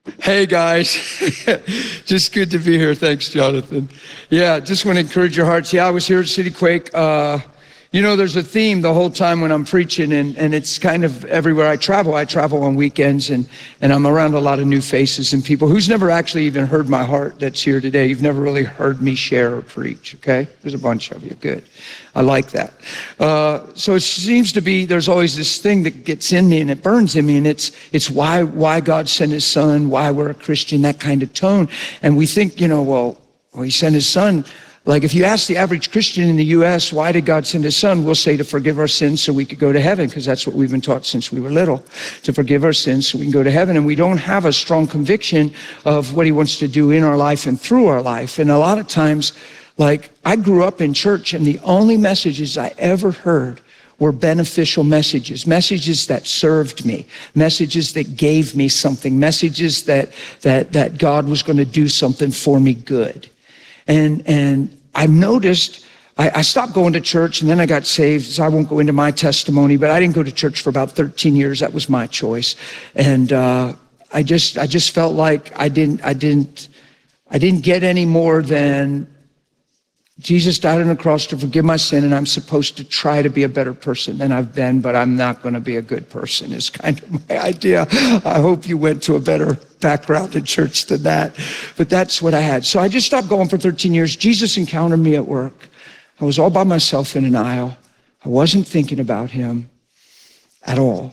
Hey guys, just good to be here. Thanks, Jonathan. Yeah, just want to encourage your hearts. Yeah, I was here at City Quake. There's a theme the whole time when I'm preaching, and it's kind of everywhere I travel. I travel on weekends, and I'm around a lot of new faces and people who's never actually even heard my heart that's here today. You've never really heard me share or preach, okay? There's a bunch of you. Good. I like that. So it seems to be there's always this thing that gets in me and it burns in me, and it's why God sent his son, why we're a Christian, that kind of tone. And we think, well, he sent his son. Like if you ask the average Christian in the U.S., why did God send his son? We'll say to forgive our sins so we could go to heaven, because that's what we've been taught since we were little, to forgive our sins so we can go to heaven. And we don't have a strong conviction of what he wants to do in our life and through our life. And a lot of times, like I grew up in church, and the only messages I ever heard were beneficial messages that served me, messages that gave me something, messages that God was going to do something for me good. And I noticed, I stopped going to church, and then I got saved, so I won't go into my testimony, but I didn't go to church for about 13 years. That was my choice. And I just felt like I didn't get any more than Jesus died on the cross to forgive my sin, and I'm supposed to try to be a better person than I've been, but I'm not going to be a good person is kind of my idea. I hope you went to a better background in church than that, but that's what I had. So I just stopped going for 13 years. Jesus encountered me at work. I was all by myself in an aisle. I wasn't thinking about him at all.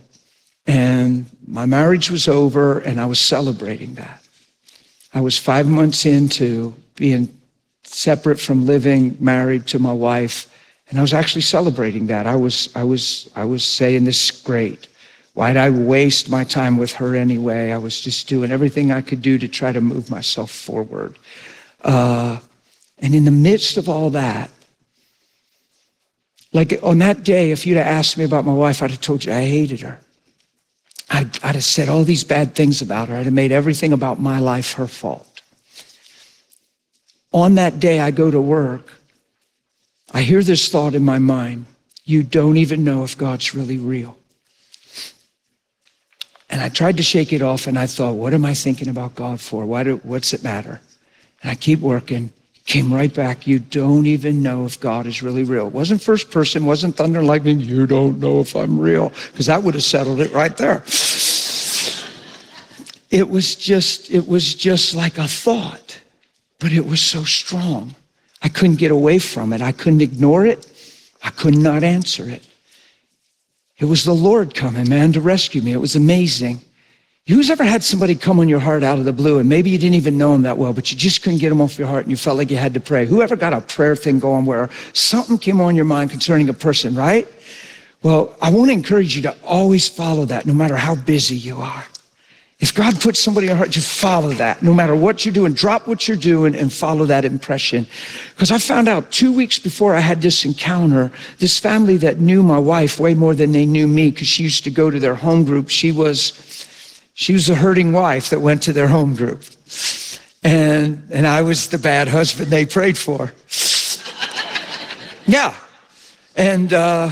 And my marriage was over, and I was celebrating that. I was 5 months into being separate from living married to my wife, and I was actually celebrating that. I was saying, this is great. Why'd I waste my time with her anyway? I was just doing everything I could do to try to move myself forward. And in the midst of all that, like on that day, if you'd have asked me about my wife, I'd have told you I hated her. I'd have said all these bad things about her. I'd have made everything about my life her fault. On that day, I go to work. I hear this thought in my mind: you don't even know if God's really real. And I tried to shake it off, and I thought, what am I thinking about God for? What's it matter? And I keep working. Came right back. You don't even know if God is really real. It wasn't first person, wasn't thunder and lightning. You don't know if I'm real, because that would have settled it right there. It was just like a thought. But it was so strong. I couldn't get away from it. I couldn't ignore it. I could not answer it. It was the Lord coming, man, to rescue me. It was amazing. Who's ever had somebody come on your heart out of the blue, and maybe you didn't even know them that well, but you just couldn't get them off your heart, and you felt like you had to pray? Whoever got a prayer thing going where something came on your mind concerning a person, right? Well, I want to encourage you to always follow that, no matter how busy you are. If God puts somebody in your heart, just follow that. No matter what you're doing, drop what you're doing and follow that impression. Because I found out 2 weeks before I had this encounter, this family that knew my wife way more than they knew me, because she used to go to their home group. She was a hurting wife that went to their home group. And I was the bad husband they prayed for. Yeah. And,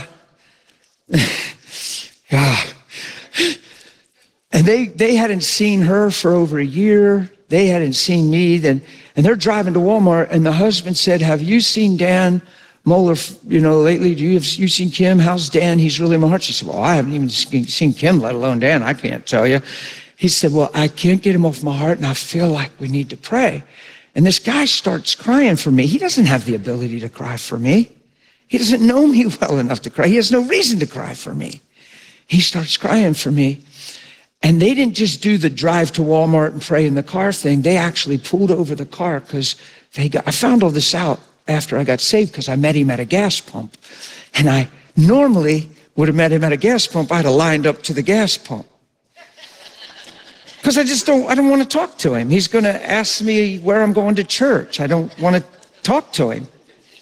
yeah. And they hadn't seen her for over a year. They hadn't seen me. And they're driving to Walmart, and the husband said, have you seen Dan Moeller, lately? You seen Kim? How's Dan? He's really in my heart. She said, well, I haven't even seen Kim, let alone Dan. I can't tell you. He said, well, I can't get him off my heart, and I feel like we need to pray. And this guy starts crying for me. He doesn't have the ability to cry for me. He doesn't know me well enough to cry. He has no reason to cry for me. He starts crying for me. And they didn't just do the drive to Walmart and pray in the car thing. They actually pulled over the car, because I found all this out after I got saved, because I met him at a gas pump. And I normally would have met him at a gas pump. I'd have lined up to the gas pump. Because I don't want to talk to him. He's going to ask me where I'm going to church. I don't want to talk to him.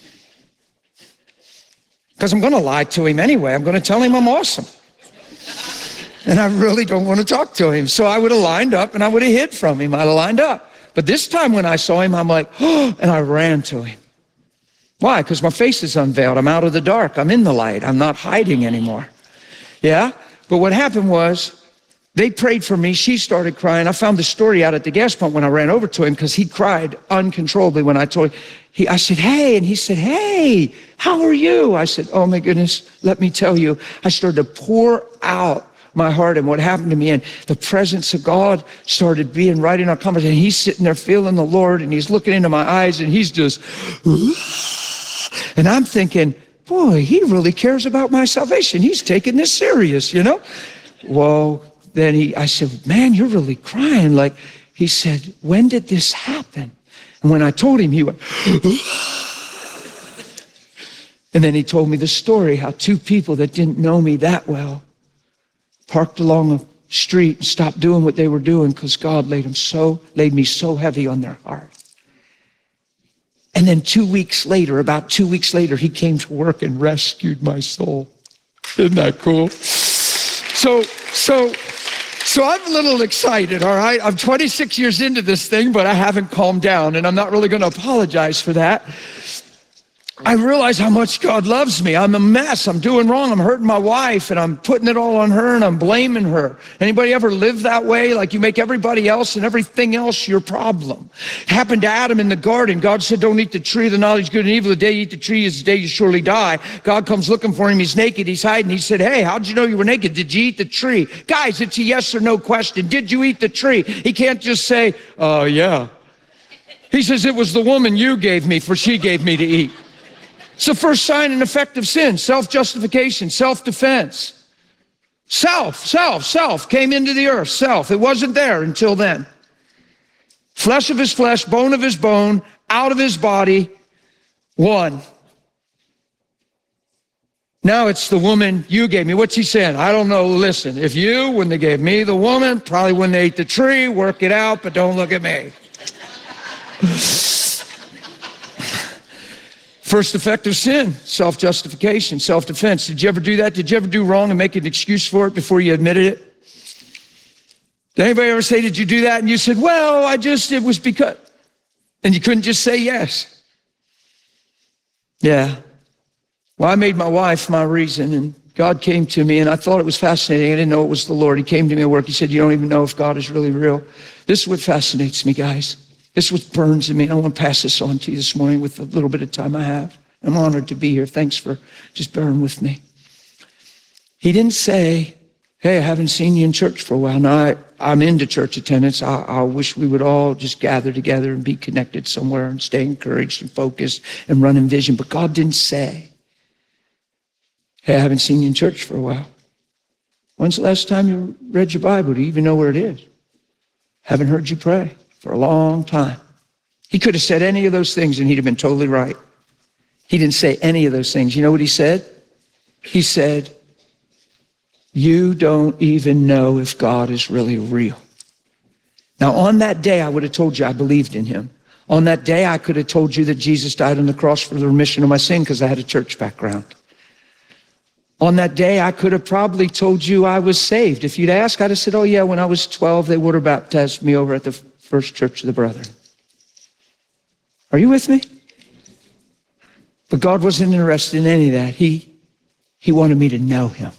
Because I'm going to lie to him anyway. I'm going to tell him I'm awesome. And I really don't want to talk to him. So I would have lined up, and I would have hid from him. I'd have lined up. But this time when I saw him, I'm like, oh, and I ran to him. Why? Because my face is unveiled. I'm out of the dark. I'm in the light. I'm not hiding anymore. Yeah? But what happened was, They prayed for me. She started crying. I found the story out at the gas pump when I ran over to him because he cried uncontrollably when I told him. I said, hey, and he said, hey, how are you? I said, oh my goodness, let me tell you. I started to pour out my heart and what happened to me, and the presence of God started being right in our conversation. He's sitting there feeling the Lord, and he's looking into my eyes, and he's just, and I'm thinking, boy, he really cares about my salvation. He's taking this serious, you know? Well, then I said, man, you're really crying. Like, he said, when did this happen? And when I told him, he went, and then he told me the story, how two people that didn't know me that well parked along a street and stopped doing what they were doing because God laid me so heavy on their heart. And then about 2 weeks later, he came to work and rescued my soul. Isn't that cool? So I'm a little excited, all right? I'm 26 years into this thing, but I haven't calmed down, and I'm not really going to apologize for that. I realize how much God loves me. I'm a mess. I'm doing wrong. I'm hurting my wife, and I'm putting it all on her, and I'm blaming her. Anybody ever live that way? Like you make everybody else and everything else your problem. It happened to Adam in the garden. God said, don't eat the tree of the knowledge of good and evil. The day you eat the tree is the day you surely die. God comes looking for him. He's naked. He's hiding. He said, hey, how'd you know you were naked? Did you eat the tree? Guys, it's a yes or no question. Did you eat the tree? He can't just say, oh, yeah. He says, it was the woman you gave me, for she gave me to eat. It's the first sign and effect of sin: self-justification, self-defense. Self came into the earth. Self. It wasn't there until then. Flesh of his flesh, bone of his bone, out of his body, one. Now it's the woman you gave me. What's he saying? I don't know. Listen, when they gave me the woman, probably when they ate the tree, work it out, but don't look at me. First effect of sin: self-justification, self-defense. Did you ever do that? Did you ever do wrong and make an excuse for it before you admitted it? Did anybody ever say, did you do that? And you said, well, it was because, and you couldn't just say yes. Yeah. Well, I made my wife my reason, and God came to me, and I thought it was fascinating. I didn't know it was the Lord. He came to me at work. He said, you don't even know if God is really real. This is what fascinates me, guys. This is what burns in me. I want to pass this on to you this morning with the little bit of time I have. I'm honored to be here. Thanks for just bearing with me. He didn't say, hey, I haven't seen you in church for a while. Now, I'm into church attendance. I wish we would all just gather together and be connected somewhere and stay encouraged and focused and run in vision. But God didn't say, hey, I haven't seen you in church for a while. When's the last time you read your Bible? Do you even know where it is? Haven't heard you pray for a long time. He could have said any of those things and he'd have been totally right. He didn't say any of those things. You know what he said? He said, you don't even know if God is really real. Now, on that day, I would have told you I believed in him. On that day, I could have told you that Jesus died on the cross for the remission of my sin because I had a church background. On that day, I could have probably told you I was saved. If you'd asked, I'd have said, oh yeah, when I was 12, they water baptized me over at the First Church of the Brethren. Are you with me? But God wasn't interested in any of that. He wanted me to know him.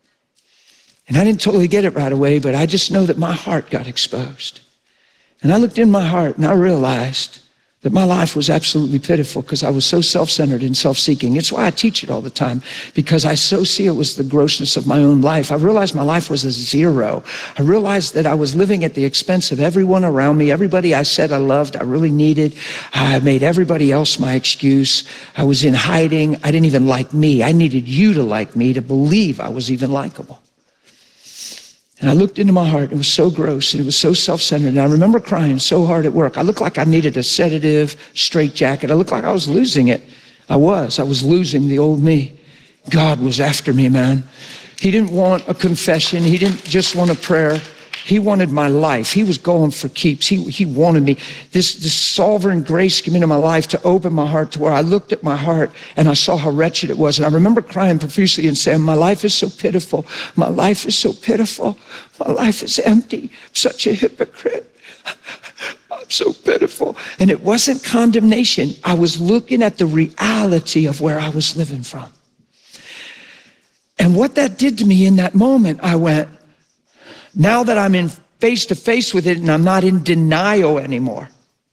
And I didn't totally get it right away, but I just know that my heart got exposed. And I looked in my heart and I realized that my life was absolutely pitiful because I was so self-centered and self-seeking. It's why I teach it all the time, because I so see it was the grossness of my own life. I realized my life was a zero. I realized that I was living at the expense of everyone around me, everybody I said I loved, I really needed. I made everybody else my excuse. I was in hiding. I didn't even like me. I needed you to like me to believe I was even likable. And I looked into my heart. It was so gross and it was so self-centered. And I remember crying so hard at work. I looked like I needed a sedative, straitjacket. I looked like I was losing it. I was losing the old me. God was after me, man. He didn't want a confession. He didn't just want a prayer. He wanted my life. He was going for keeps. He wanted me. This sovereign grace came into my life to open my heart to where I looked at my heart and I saw how wretched it was. And I remember crying profusely and saying, my life is so pitiful. My life is so pitiful. My life is empty. I'm such a hypocrite. I'm so pitiful. And it wasn't condemnation. I was looking at the reality of where I was living from. And what that did to me in that moment, I went, Now that I'm in face to face with it and I'm not in denial anymore,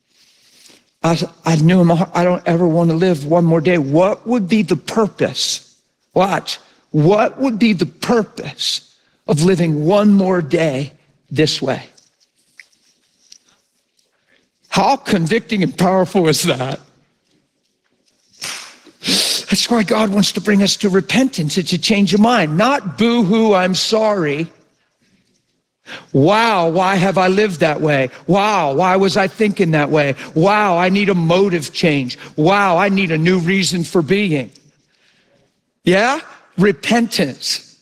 I knew in my heart, I don't ever want to live one more day. What would be the purpose? Watch. What would be the purpose of living one more day this way? How convicting and powerful is that? That's why God wants to bring us to repentance. It's a change of mind. Not boo-hoo, I'm sorry. Wow, why have I lived that way? Wow, why was I thinking that way? Wow, I need a motive change. Wow, I need a new reason for being. Yeah? Repentance.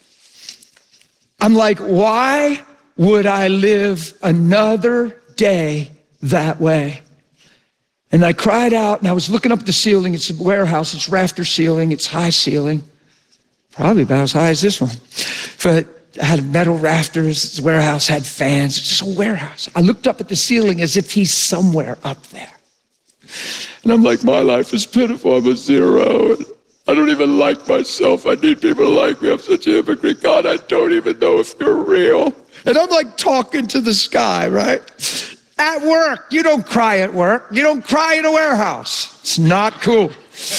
I'm like, why would I live another day that way? And I cried out, and I was looking up at the ceiling. It's a warehouse. It's rafter ceiling. It's high ceiling. Probably about as high as this one. But I had metal rafters. The warehouse had fans. It's just a warehouse. I looked up at the ceiling as if he's somewhere up there. And I'm like, my life is pitiful. I'm a zero. I don't even like myself. I need people to like me. I'm such a hypocrite. God, I don't even know if you're real. And I'm like talking to the sky, right? At work. You don't cry at work. You don't cry in a warehouse. It's not cool.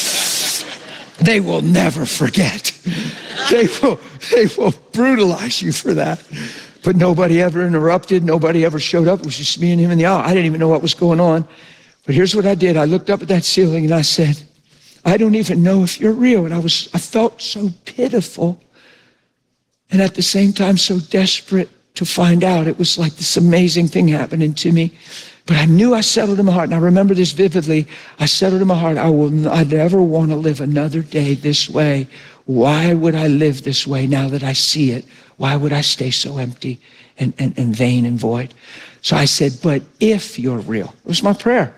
They will never forget. They will brutalize you for that. But nobody ever interrupted. Nobody ever showed up. It was just me and him in the aisle. I didn't even know what was going on. But here's what I did. I looked up at that ceiling and I said, I don't even know if you're real. And I felt so pitiful and at the same time so desperate to find out. It was like this amazing thing happening to me. But I knew I settled in my heart, and I remember this vividly. I settled in my heart, I never want to live another day this way. Why would I live this way now that I see it? Why would I stay so empty and vain and void? So I said, but if you're real, it was my prayer.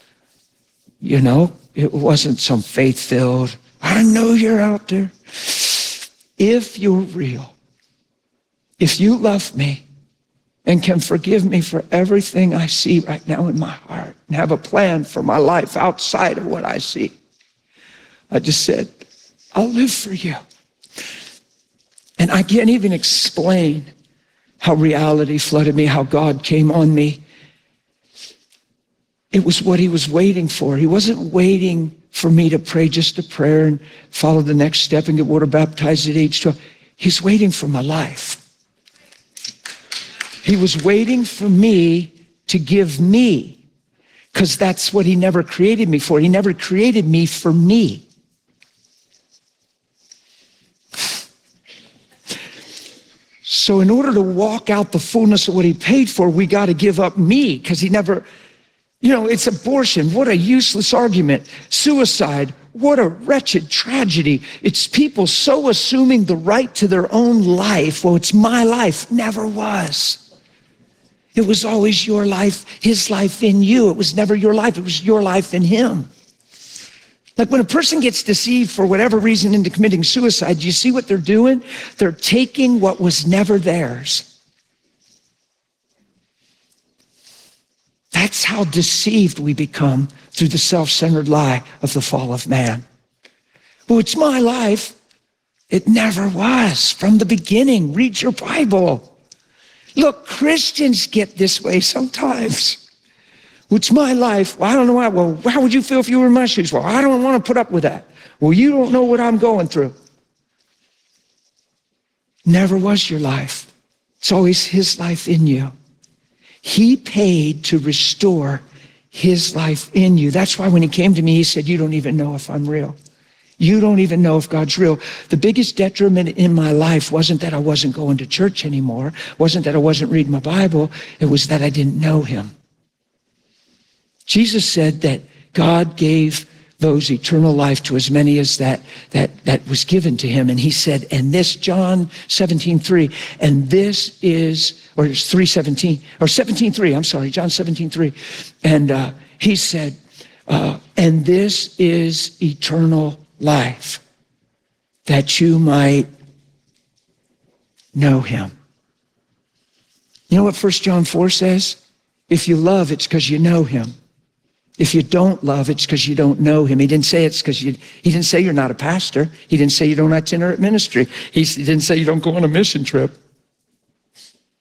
You know, it wasn't some faith-filled, I know you're out there. If you're real, if you love me and can forgive me for everything I see right now in my heart and have a plan for my life outside of what I see, I just said, I'll live for you. And I can't even explain how reality flooded me, how God came on me. It was what he was waiting for. He wasn't waiting for me to pray just a prayer and follow the next step and get water baptized at age 12. He's waiting for my life. He was waiting for me to give me, because that's what he never created me for. He never created me for me. So in order to walk out the fullness of what he paid for, we got to give up me, because he never, you know, it's abortion. What a useless argument. Suicide. What a wretched tragedy. It's people so assuming the right to their own life. Well, it's my life. Never was. It was always your life, his life in you. It was never your life. It was your life in him. Like when a person gets deceived for whatever reason into committing suicide, do you see what they're doing? They're taking what was never theirs. That's how deceived we become through the self-centered lie of the fall of man. Well, it's my life. It never was from the beginning. Read your Bible. Look, Christians get this way sometimes. Well, it's my life. Well, I don't know why. Well, how would you feel if you were in my shoes? Well, I don't want to put up with that. Well, you don't know what I'm going through. Never was your life. It's always his life in you. He paid to restore his life in you. That's why when he came to me, he said, you don't even know if I'm real. You don't even know if God's real. The biggest detriment in my life wasn't that I wasn't going to church anymore, wasn't that I wasn't reading my Bible, it was that I didn't know him. Jesus said that God gave those eternal life to as many as that was given to him. And he said, and this, John 17:3, and this is, or it's 3:17, or 17:3, I'm sorry, John 17:3. And he said, and this is eternal life, that you might know him. You know what 1 John 4 says? If you love, it's because you know him. If you don't love, it's because you don't know him. He didn't say it's because he didn't say you're not a pastor. He didn't say you don't itinerant ministry. He didn't say you don't go on a mission trip.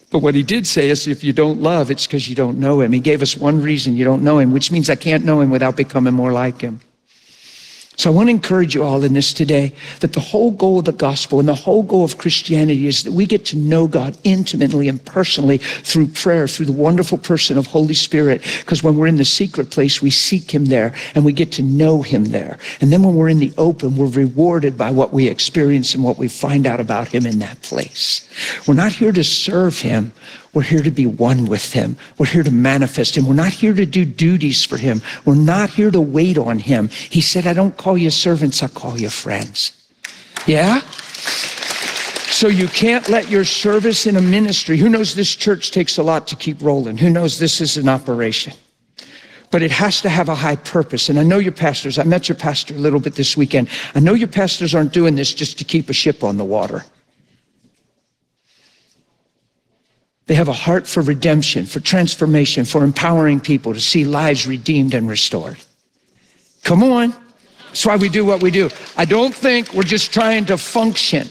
But what he did say is, if you don't love, it's because you don't know him. He gave us one reason: you don't know him, which means I can't know him without becoming more like him. So I want to encourage you all in this today, that the whole goal of the gospel and the whole goal of Christianity is that we get to know God intimately and personally through prayer, through the wonderful person of Holy Spirit. Because when we're in the secret place, we seek him there and we get to know him there. And then when we're in the open, we're rewarded by what we experience and what we find out about him in that place. We're not here to serve him. We're here to be one with him. We're here to manifest him. We're not here to do duties for him. We're not here to wait on him. He said, I don't call you servants, I call you friends. Yeah? So you can't let your service in a ministry. Who knows this church takes a lot to keep rolling? Who knows this is an operation? But it has to have a high purpose. And I know your pastors. I met your pastor a little bit this weekend. I know your pastors aren't doing this just to keep a ship on the water. They have a heart for redemption, for transformation, for empowering people to see lives redeemed and restored. Come on. That's why we do what we do. I don't think we're just trying to function.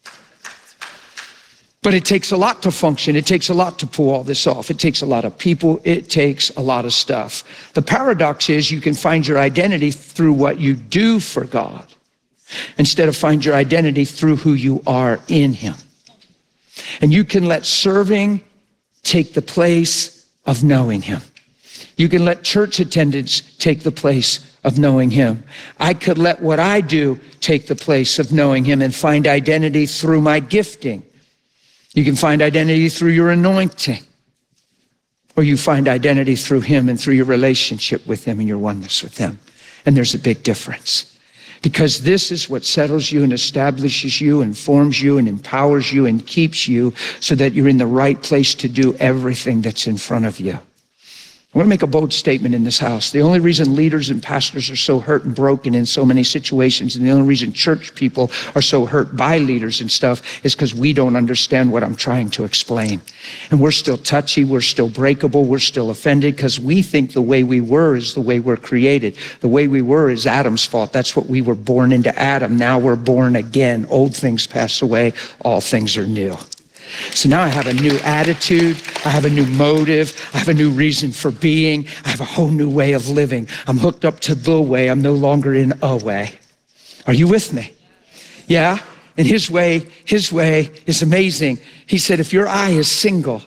But it takes a lot to function. It takes a lot to pull all this off. It takes a lot of people. It takes a lot of stuff. The paradox is you can find your identity through what you do for God instead of find your identity through who you are in him. And you can let serving take the place of knowing him. You can let church attendance take the place of knowing him. I could let what I do take the place of knowing him and find identity through my gifting. You can find identity through your anointing. Or you find identity through him and through your relationship with him and your oneness with him. And there's a big difference. Because this is what settles you and establishes you and forms you and empowers you and keeps you so that you're in the right place to do everything that's in front of you. I want to make a bold statement in this house. The only reason leaders and pastors are so hurt and broken in so many situations, and the only reason church people are so hurt by leaders and stuff, is because we don't understand what I'm trying to explain. And we're still touchy, we're still breakable, we're still offended because we think the way we were is the way we're created. The way we were is Adam's fault. That's what we were born into Adam. Now we're born again. Old things pass away, all things are new. So now I have a new attitude, I have a new motive, I have a new reason for being, I have a whole new way of living. I'm hooked up to the way, I'm no longer in a way. Are you with me? Yeah? And his way is amazing. He said, if your eye is single,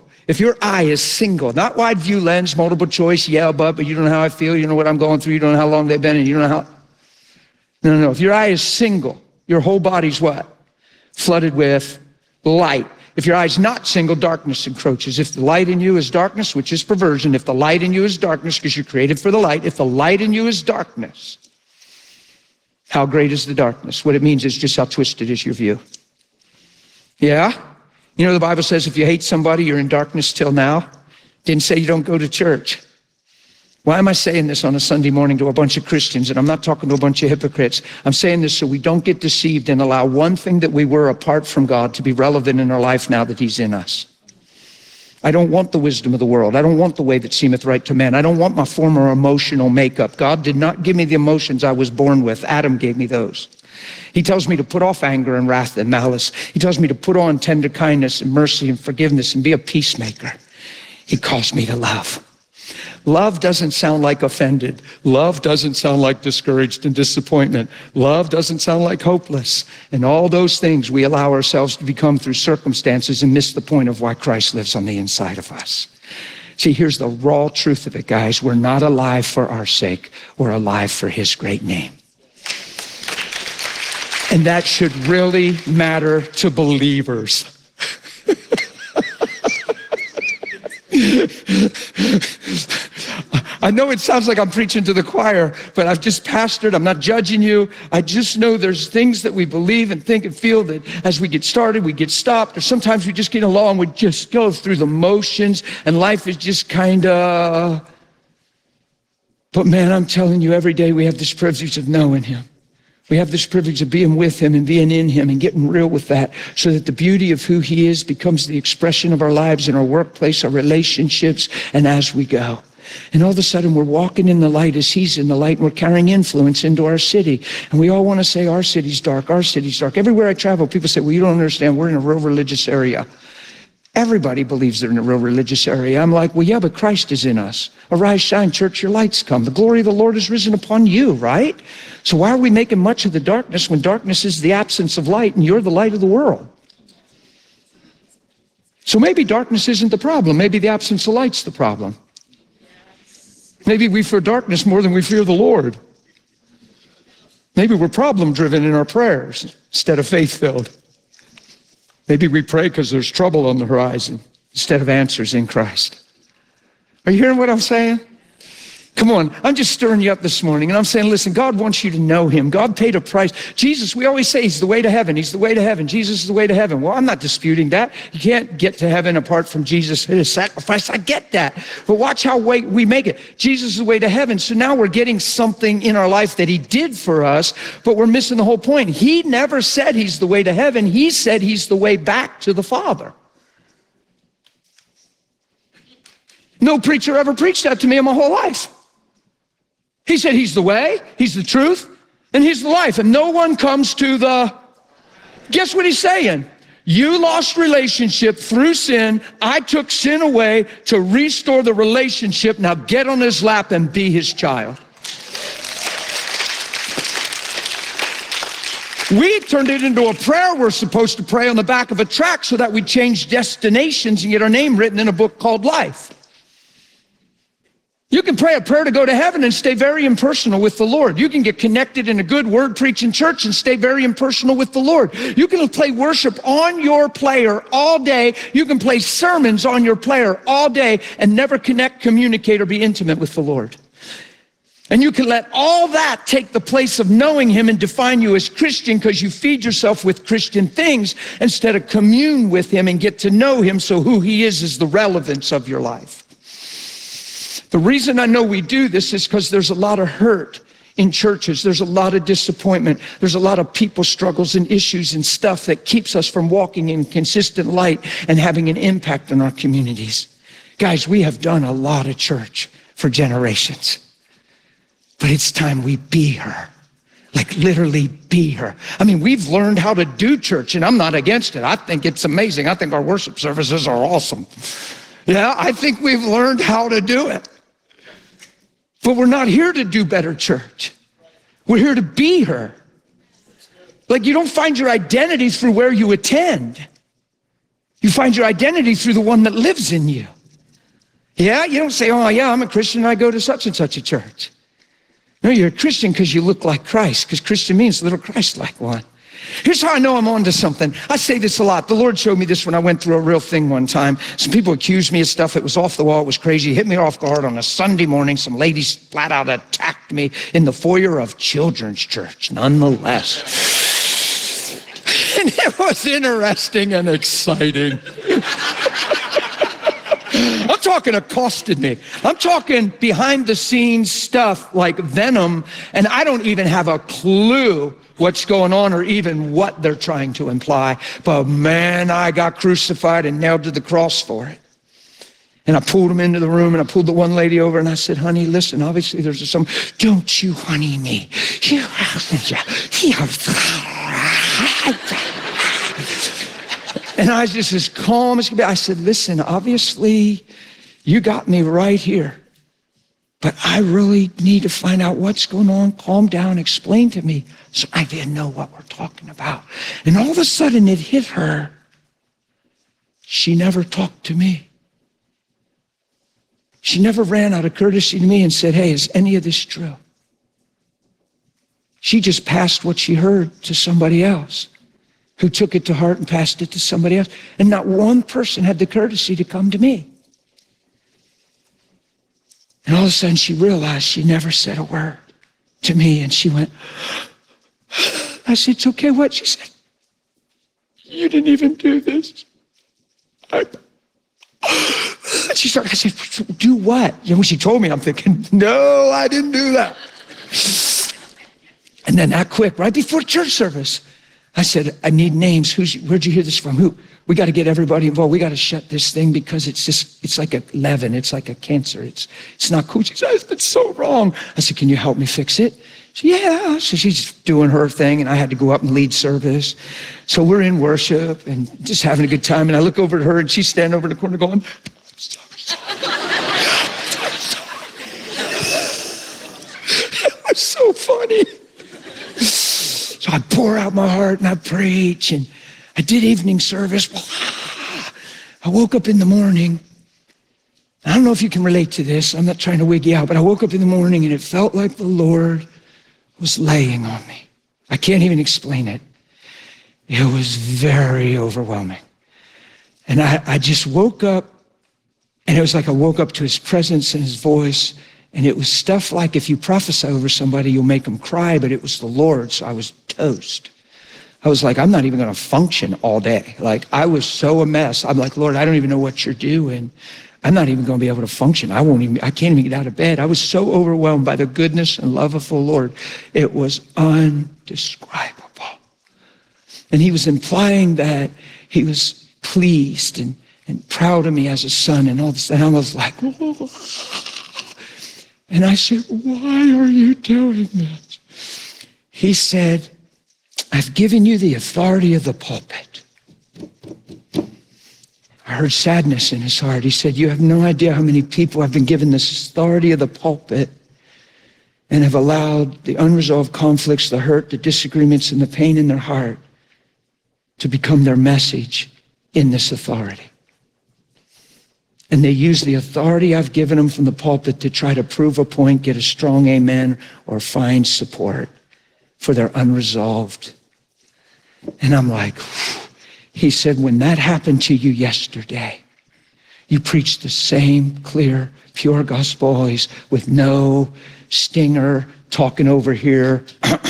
not wide view lens, multiple choice, yeah, but you don't know how I feel, you know what I'm going through, you don't know how long they've been, and you don't know how. No. If your eye is single, your whole body's what? Flooded with light. If your eye's not single, darkness encroaches. If the light in you is darkness, which is perversion, if the light in you is darkness, because you're created for the light, if the light in you is darkness, how great is the darkness? What it means is just how twisted is your view. Yeah? You know, the Bible says if you hate somebody, you're in darkness till now. Didn't say you don't go to church. Why am I saying this on a Sunday morning to a bunch of Christians? And I'm not talking to a bunch of hypocrites. I'm saying this so we don't get deceived and allow one thing that we were apart from God to be relevant in our life now that he's in us. I don't want the wisdom of the world. I don't want the way that seemeth right to man. I don't want my former emotional makeup. God did not give me the emotions I was born with. Adam gave me those. He tells me to put off anger and wrath and malice. He tells me to put on tender kindness and mercy and forgiveness and be a peacemaker. He calls me to love. Love doesn't sound like offended. Love doesn't sound like discouraged and disappointment. Love doesn't sound like hopeless. And all those things we allow ourselves to become through circumstances and miss the point of why Christ lives on the inside of us. See, here's the raw truth of it, guys. We're not alive for our sake. We're alive for his great name. And that should really matter to believers. I know it sounds like I'm preaching to the choir, but I've just pastored. I'm not judging you. I just know there's things that we believe and think and feel that as we get started, we get stopped, or sometimes we just get along, we just go through the motions, and life is just kind of. But man, I'm telling you, every day we have this privilege of knowing him. We have this privilege of being with him and being in him and getting real with that so that the beauty of who he is becomes the expression of our lives in our workplace, our relationships, and as we go. And all of a sudden we're walking in the light as he's in the light, and we're carrying influence into our city. And we all want to say our city's dark, our city's dark. Everywhere I travel, people say, well, you don't understand, we're in a real religious area. Everybody believes they're in a real religious area. I'm like, well, yeah, but Christ is in us. Arise, shine, church, your light's come. The glory of the Lord has risen upon you, right? So why are we making much of the darkness when darkness is the absence of light and you're the light of the world? So maybe darkness isn't the problem. Maybe the absence of light's the problem. Maybe we fear darkness more than we fear the Lord. Maybe we're problem-driven in our prayers instead of faith-filled. Maybe we pray because there's trouble on the horizon instead of answers in Christ. Are you hearing what I'm saying? Come on, I'm just stirring you up this morning, and I'm saying, listen, God wants you to know him. God paid a price. Jesus, we always say he's the way to heaven. He's the way to heaven. Jesus is the way to heaven. Well, I'm not disputing that. You can't get to heaven apart from Jesus and his sacrifice. I get that. But watch how we make it. Jesus is the way to heaven. So now we're getting something in our life that he did for us, but we're missing the whole point. He never said he's the way to heaven. He said he's the way back to the Father. No preacher ever preached that to me in my whole life. He said he's the way, he's the truth, and he's the life. And no one comes to the... Guess what he's saying? You lost relationship through sin. I took sin away to restore the relationship. Now get on his lap and be his child. We turned it into a prayer. We're supposed to pray on the back of a tract so that we change destinations and get our name written in a book called life. You can pray a prayer to go to heaven and stay very impersonal with the Lord. You can get connected in a good word preaching church and stay very impersonal with the Lord. You can play worship on your player all day. You can play sermons on your player all day and never connect, communicate, or be intimate with the Lord. And you can let all that take the place of knowing him and define you as Christian because you feed yourself with Christian things instead of commune with him and get to know him, so who he is the relevance of your life. The reason I know we do this is because there's a lot of hurt in churches. There's a lot of disappointment. There's a lot of people struggles and issues and stuff that keeps us from walking in consistent light and having an impact on our communities. Guys, we have done a lot of church for generations, but it's time we be her. Like literally be her. I mean, we've learned how to do church, and I'm not against it. I think it's amazing. I think our worship services are awesome. Yeah, I think we've learned how to do it. But we're not here to do better church. We're here to be her. Like, you don't find your identity through where you attend. You find your identity through the one that lives in you. Yeah, you don't say, oh yeah, I'm a Christian, I go to such and such a church. No, you're a Christian because you look like Christ, because Christian means little Christ-like one. Here's how I know I'm onto something. I say this a lot. The Lord showed me this when I went through a real thing one time. Some people accused me of stuff that was off the wall. It was crazy. It hit me off guard on a Sunday morning. Some ladies flat out attacked me in the foyer of children's church, nonetheless. And it was interesting and exciting. I'm talking accosted me. I'm talking behind the scenes stuff like venom, and I don't even have a clue what's going on or even what they're trying to imply. But man, I got crucified and nailed to the cross for it. And I pulled them into the room, and I pulled the one lady over, and I said, honey, listen, obviously there's some, don't you honey me. And I was just as calm as could be. I said, listen, obviously you got me right here, but I really need to find out what's going on. Calm down, explain to me. So I didn't know what we're talking about. And all of a sudden it hit her. She never talked to me. She never ran out of courtesy to me and said, hey, is any of this true? She just passed what she heard to somebody else, who took it to heart and passed it to somebody else. And not one person had the courtesy to come to me. And all of a sudden she realized she never said a word to me. And she went, I said, it's okay, what? She said, you didn't even do this. She started, I said, do what? You know, when she told me, I'm thinking, no, I didn't do that. And then that quick, right before church service, I said, I need names. Where'd you hear this from? Who? We got to get everybody involved. We got to shut this thing because it's like a leaven. It's like a cancer. It's not cool. She said, it's so wrong. I said, can you help me fix it? So, yeah, so she's doing her thing, and I had to go up and lead service. So we're in worship and just having a good time, and I look over at her, and she's standing over in the corner going, it was so funny. So I pour out my heart, and I preach, and I did evening service. I woke up in the morning. I don't know if you can relate to this. I'm not trying to wig you out, but I woke up in the morning and it felt like the Lord was laying on me. I can't even explain it. It was very overwhelming. And I just woke up, and it was like I woke up to his presence and his voice, and it was stuff like if you prophesy over somebody, you'll make them cry, but it was the Lord, so I was toast. I was like, I'm not even gonna function all day. Like, I was so a mess. I'm like, Lord, I don't even know what you're doing. I'm not even gonna be able to function. I can't even get out of bed. I was so overwhelmed by the goodness and love of the Lord. It was undescribable. And he was implying that he was pleased and proud of me as a son and all this. And I was like, oh. And I said, why are you doing this? He said, I've given you the authority of the pulpit. I heard sadness in his heart. He said, you have no idea how many people have been given this authority of the pulpit and have allowed the unresolved conflicts, the hurt, the disagreements, and the pain in their heart to become their message in this authority. And they use the authority I've given them from the pulpit to try to prove a point, get a strong amen, or find support for their unresolved. And I'm like, he said, when that happened to you yesterday, you preached the same clear, pure gospel always with no stinger talking over here.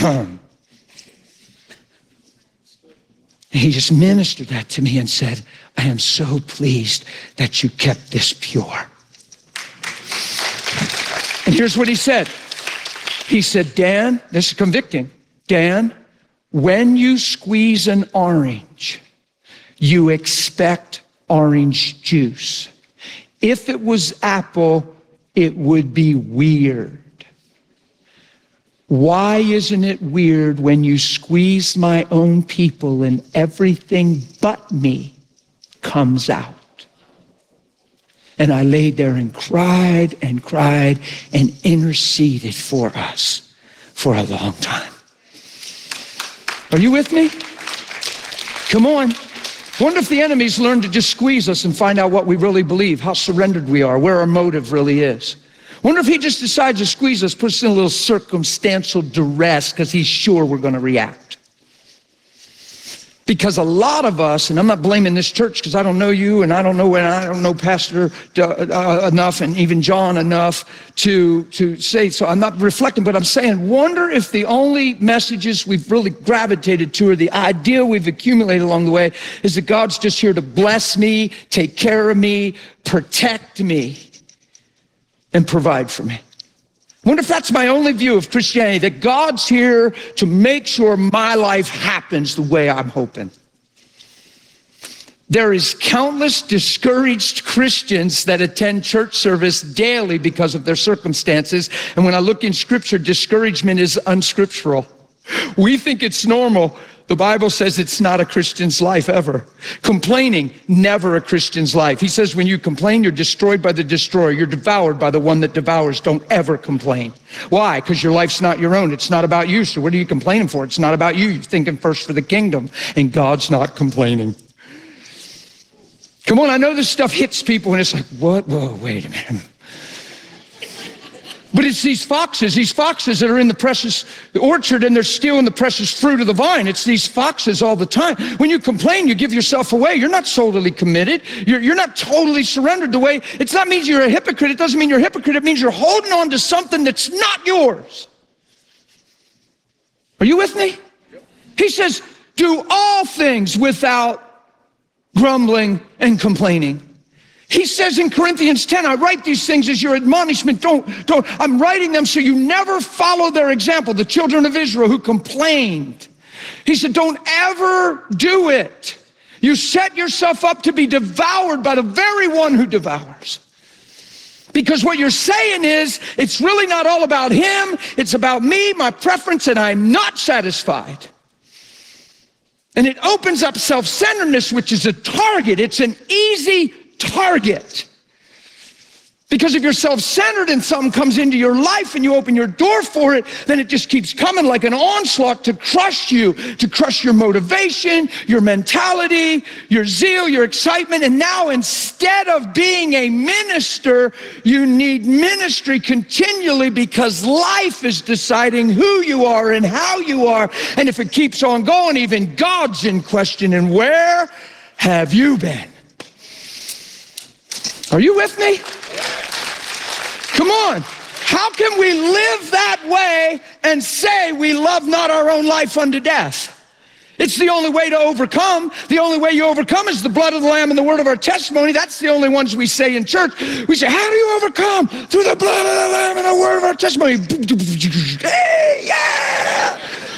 And he just ministered that to me and said, I am so pleased that you kept this pure. And here's what he said. He said, Dan, this is convicting. Dan, when you squeeze an orange, you expect orange juice. If it was apple, it would be weird. Why isn't it weird when you squeeze my own people and everything but me comes out? And I laid there and cried and interceded for us for a long time. Are you with me? Come on. Wonder if the enemies learn to just squeeze us and find out what we really believe, how surrendered we are, where our motive really is. Wonder if he just decides to squeeze us, puts us in a little circumstantial duress because he's sure we're going to react. Because a lot of us, and I'm not blaming this church because I don't know you and I don't know Pastor enough and even John enough to say, so I'm not reflecting, but I'm saying, wonder if the only messages we've really gravitated to or the idea we've accumulated along the way is that God's just here to bless me, take care of me, protect me, and provide for me. I wonder if that's my only view of Christianity, that God's here to make sure my life happens the way I'm hoping. There is countless discouraged Christians that attend church service daily because of their circumstances. And when I look in scripture, discouragement is unscriptural. We think it's normal. The Bible says it's not a Christian's life ever. Complaining, never a Christian's life. He says when you complain, you're destroyed by the destroyer. You're devoured by the one that devours. Don't ever complain. Why? Because your life's not your own. It's not about you. So what are you complaining for? It's not about you. You're thinking first for the kingdom. And God's not complaining. Come on, I know this stuff hits people and it's like, what? Whoa, wait a minute. But it's these foxes that are in the precious orchard and they're stealing the precious fruit of the vine. It's these foxes all the time. When you complain, you give yourself away. You're not totally committed. You're not totally surrendered the way. It's not means you're a hypocrite. It doesn't mean you're a hypocrite. It means you're holding on to something that's not yours. Are you with me? He says, do all things without grumbling and complaining. He says in Corinthians 10, I write these things as your admonishment. I'm writing them so you never follow their example, the children of Israel who complained. He said, don't ever do it. You set yourself up to be devoured by the very one who devours. Because what you're saying is, it's really not all about him. It's about me, my preference, and I'm not satisfied. And it opens up self-centeredness, which is a target. It's an easy target. Because if you're self-centered and something comes into your life and you open your door for it, then it just keeps coming like an onslaught to crush you, to crush your motivation, your mentality, your zeal, your excitement. And now instead of being a minister, you need ministry continually because life is deciding who you are and how you are. And if it keeps on going, even God's in question. And where have you been? Are you with me? Come on. How can we live that way and say we love not our own life unto death? It's the only way to overcome. The only way you overcome is the blood of the Lamb and the word of our testimony. That's the only ones we say in church. We say, how do you overcome? Through the blood of the Lamb and the word of our testimony. Hey, yeah!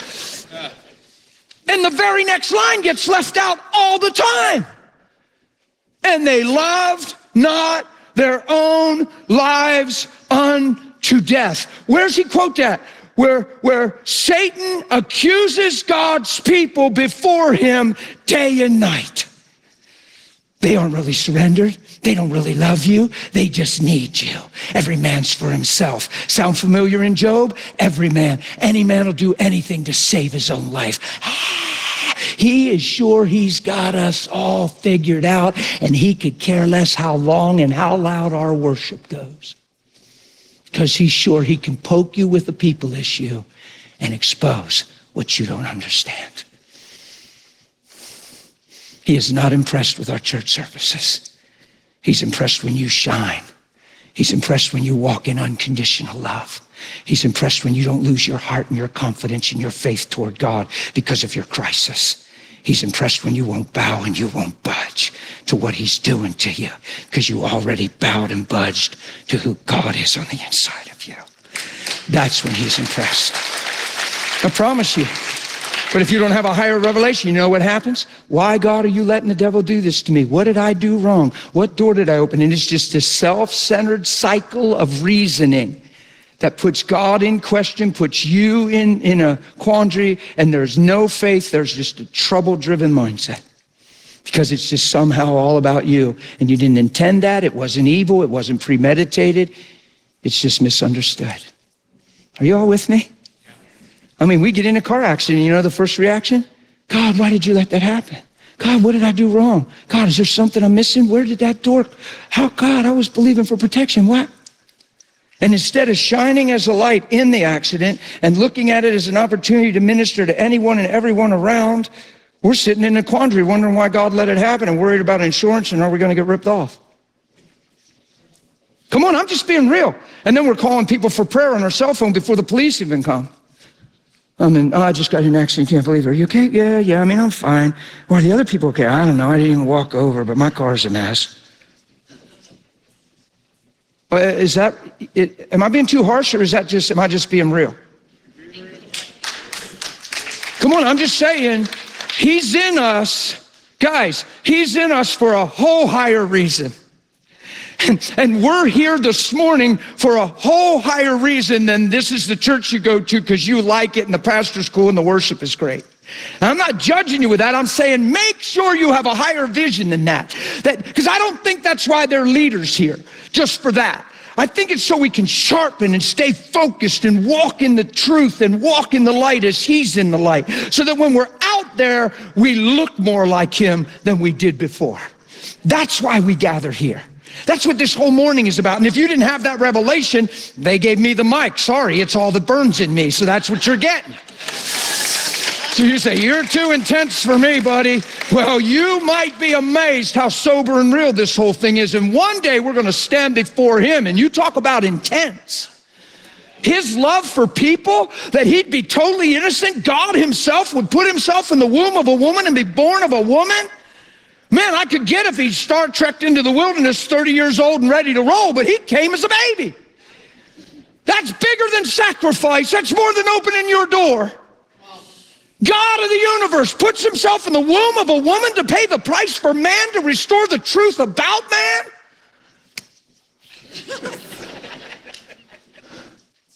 And the very next line gets left out all the time. And they loved not their own lives unto death. Where's he quote that? Where Satan accuses God's people before him day and night. They aren't really surrendered. They don't really love you. They just need you. Every man's for himself. Sound familiar in Job? Every man, any man will do anything to save his own life. He is sure he's got us all figured out, and he could care less how long and how loud our worship goes. Because he's sure he can poke you with a people issue and expose what you don't understand. He is not impressed with our church services. He's impressed when you shine. He's impressed when you walk in unconditional love. He's impressed when you don't lose your heart and your confidence and your faith toward God because of your crisis. He's impressed when you won't bow and you won't budge to what he's doing to you because you already bowed and budged to who God is on the inside of you. That's when he's impressed. I promise you. But if you don't have a higher revelation, you know what happens? Why, God, are you letting the devil do this to me? What did I do wrong? What door did I open? And it's just this self-centered cycle of reasoning that puts God in question, puts you in a quandary, and there's no faith. There's just a trouble-driven mindset because it's just somehow all about you. And you didn't intend that. It wasn't evil. It wasn't premeditated. It's just misunderstood. Are you all with me? I mean, we get in a car accident, you know the first reaction? God, why did you let that happen? God, what did I do wrong? God, is there something I'm missing? Where did that door? How, God, I was believing for protection. What? And instead of shining as a light in the accident and looking at it as an opportunity to minister to anyone and everyone around, we're sitting in a quandary wondering why God let it happen and worried about insurance and are we going to get ripped off? Come on, I'm just being real. And then we're calling people for prayer on our cell phone before the police even come. I just got in an accident, can't believe it. Are you okay? Yeah, I'm fine. Or are the other people okay? I don't know, I didn't even walk over, but my car's a mess. Is that it? Am I being too harsh, or am I just being real? Come on, I'm just saying, he's in us. Guys, he's in us for a whole higher reason. And we're here this morning for a whole higher reason than this is the church you go to because you like it and the pastor's cool and the worship is great. And I'm not judging you with that. I'm saying make sure you have a higher vision than that. Because I don't think that's why they're leaders here, just for that. I think it's so we can sharpen and stay focused and walk in the truth and walk in the light as he's in the light. So that when we're out there, we look more like him than we did before. That's why we gather here. That's what this whole morning is about. And if you didn't have that revelation, they gave me the mic. Sorry, it's all that burns in me. So that's what you're getting. So you say, you're too intense for me, buddy. Well, you might be amazed how sober and real this whole thing is. And one day we're going to stand before him. And you talk about intense. His love for people, that he'd be totally innocent. God himself would put himself in the womb of a woman and be born of a woman. Man, I could get if he Star Trekked into the wilderness 30 years old and ready to roll, but he came as a baby. That's bigger than sacrifice. That's more than opening your door. God of the universe puts himself in the womb of a woman to pay the price for man, to restore the truth about man.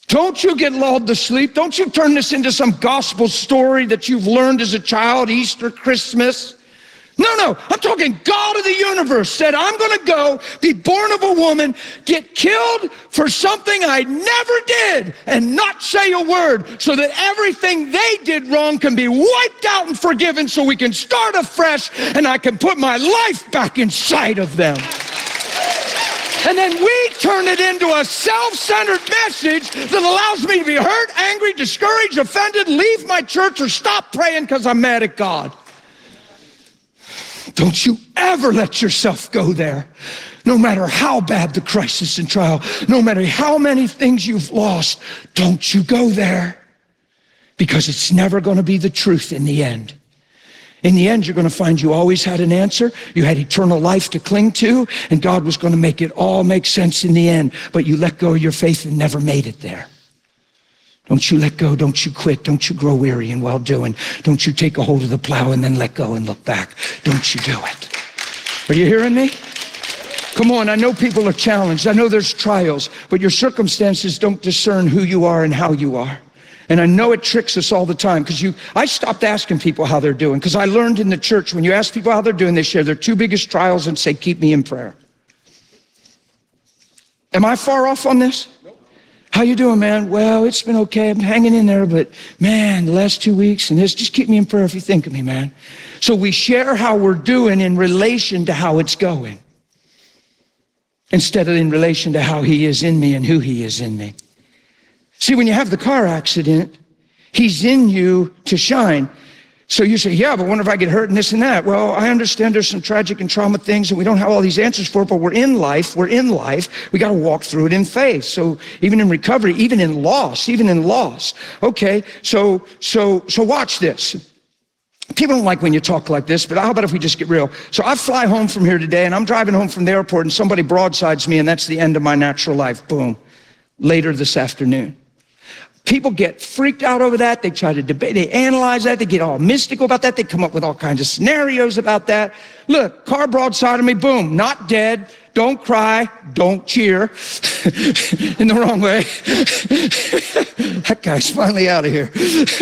Don't you get lulled to sleep. Don't you turn this into some gospel story that you've learned as a child, Easter, Christmas. No, I'm talking God of the universe said, I'm going to go be born of a woman, get killed for something I never did, and not say a word, so that everything they did wrong can be wiped out and forgiven, so we can start afresh and I can put my life back inside of them. And then we turn it into a self-centered message that allows me to be hurt, angry, discouraged, offended, leave my church, or stop praying because I'm mad at God. Don't you ever let yourself go there. No matter how bad the crisis and trial, no matter how many things you've lost, don't you go there. Because it's never going to be the truth in the end. In the end, you're going to find you always had an answer. You had eternal life to cling to, and God was going to make it all make sense in the end. But you let go of your faith and never made it there. Don't you let go. Don't you quit. Don't you grow weary in well-doing. Don't you take a hold of the plow and then let go and look back. Don't you do it. Are you hearing me? Come on, I know people are challenged. I know there's trials, but your circumstances don't discern who you are and how you are. And I know it tricks us all the time because I stopped asking people how they're doing because I learned in the church when you ask people how they're doing, they share their two biggest trials and say, keep me in prayer. Am I far off on this? How you doing, man? Well, it's been okay. I'm hanging in there, but man, the last 2 weeks and this, just keep me in prayer if you think of me, man. So we share how we're doing in relation to how it's going instead of in relation to how he is in me and who he is in me. See, when you have the car accident, he's in you to shine. So you say, yeah, but what if I get hurt and this and that? Well, I understand there's some tragic and trauma things and we don't have all these answers for it, but we're in life. We got to walk through it in faith. So even in recovery, even in loss. Okay, so watch this. People don't like when you talk like this, but how about if we just get real? So I fly home from here today and I'm driving home from the airport and somebody broadsides me and that's the end of my natural life. Boom. Later this afternoon. People get freaked out over that. They try to debate, they analyze that, they get all mystical about that, they come up with all kinds of scenarios about that. Look, car broadside of me, boom, not dead, don't cry, don't cheer. In the wrong way. That guy's finally out of here.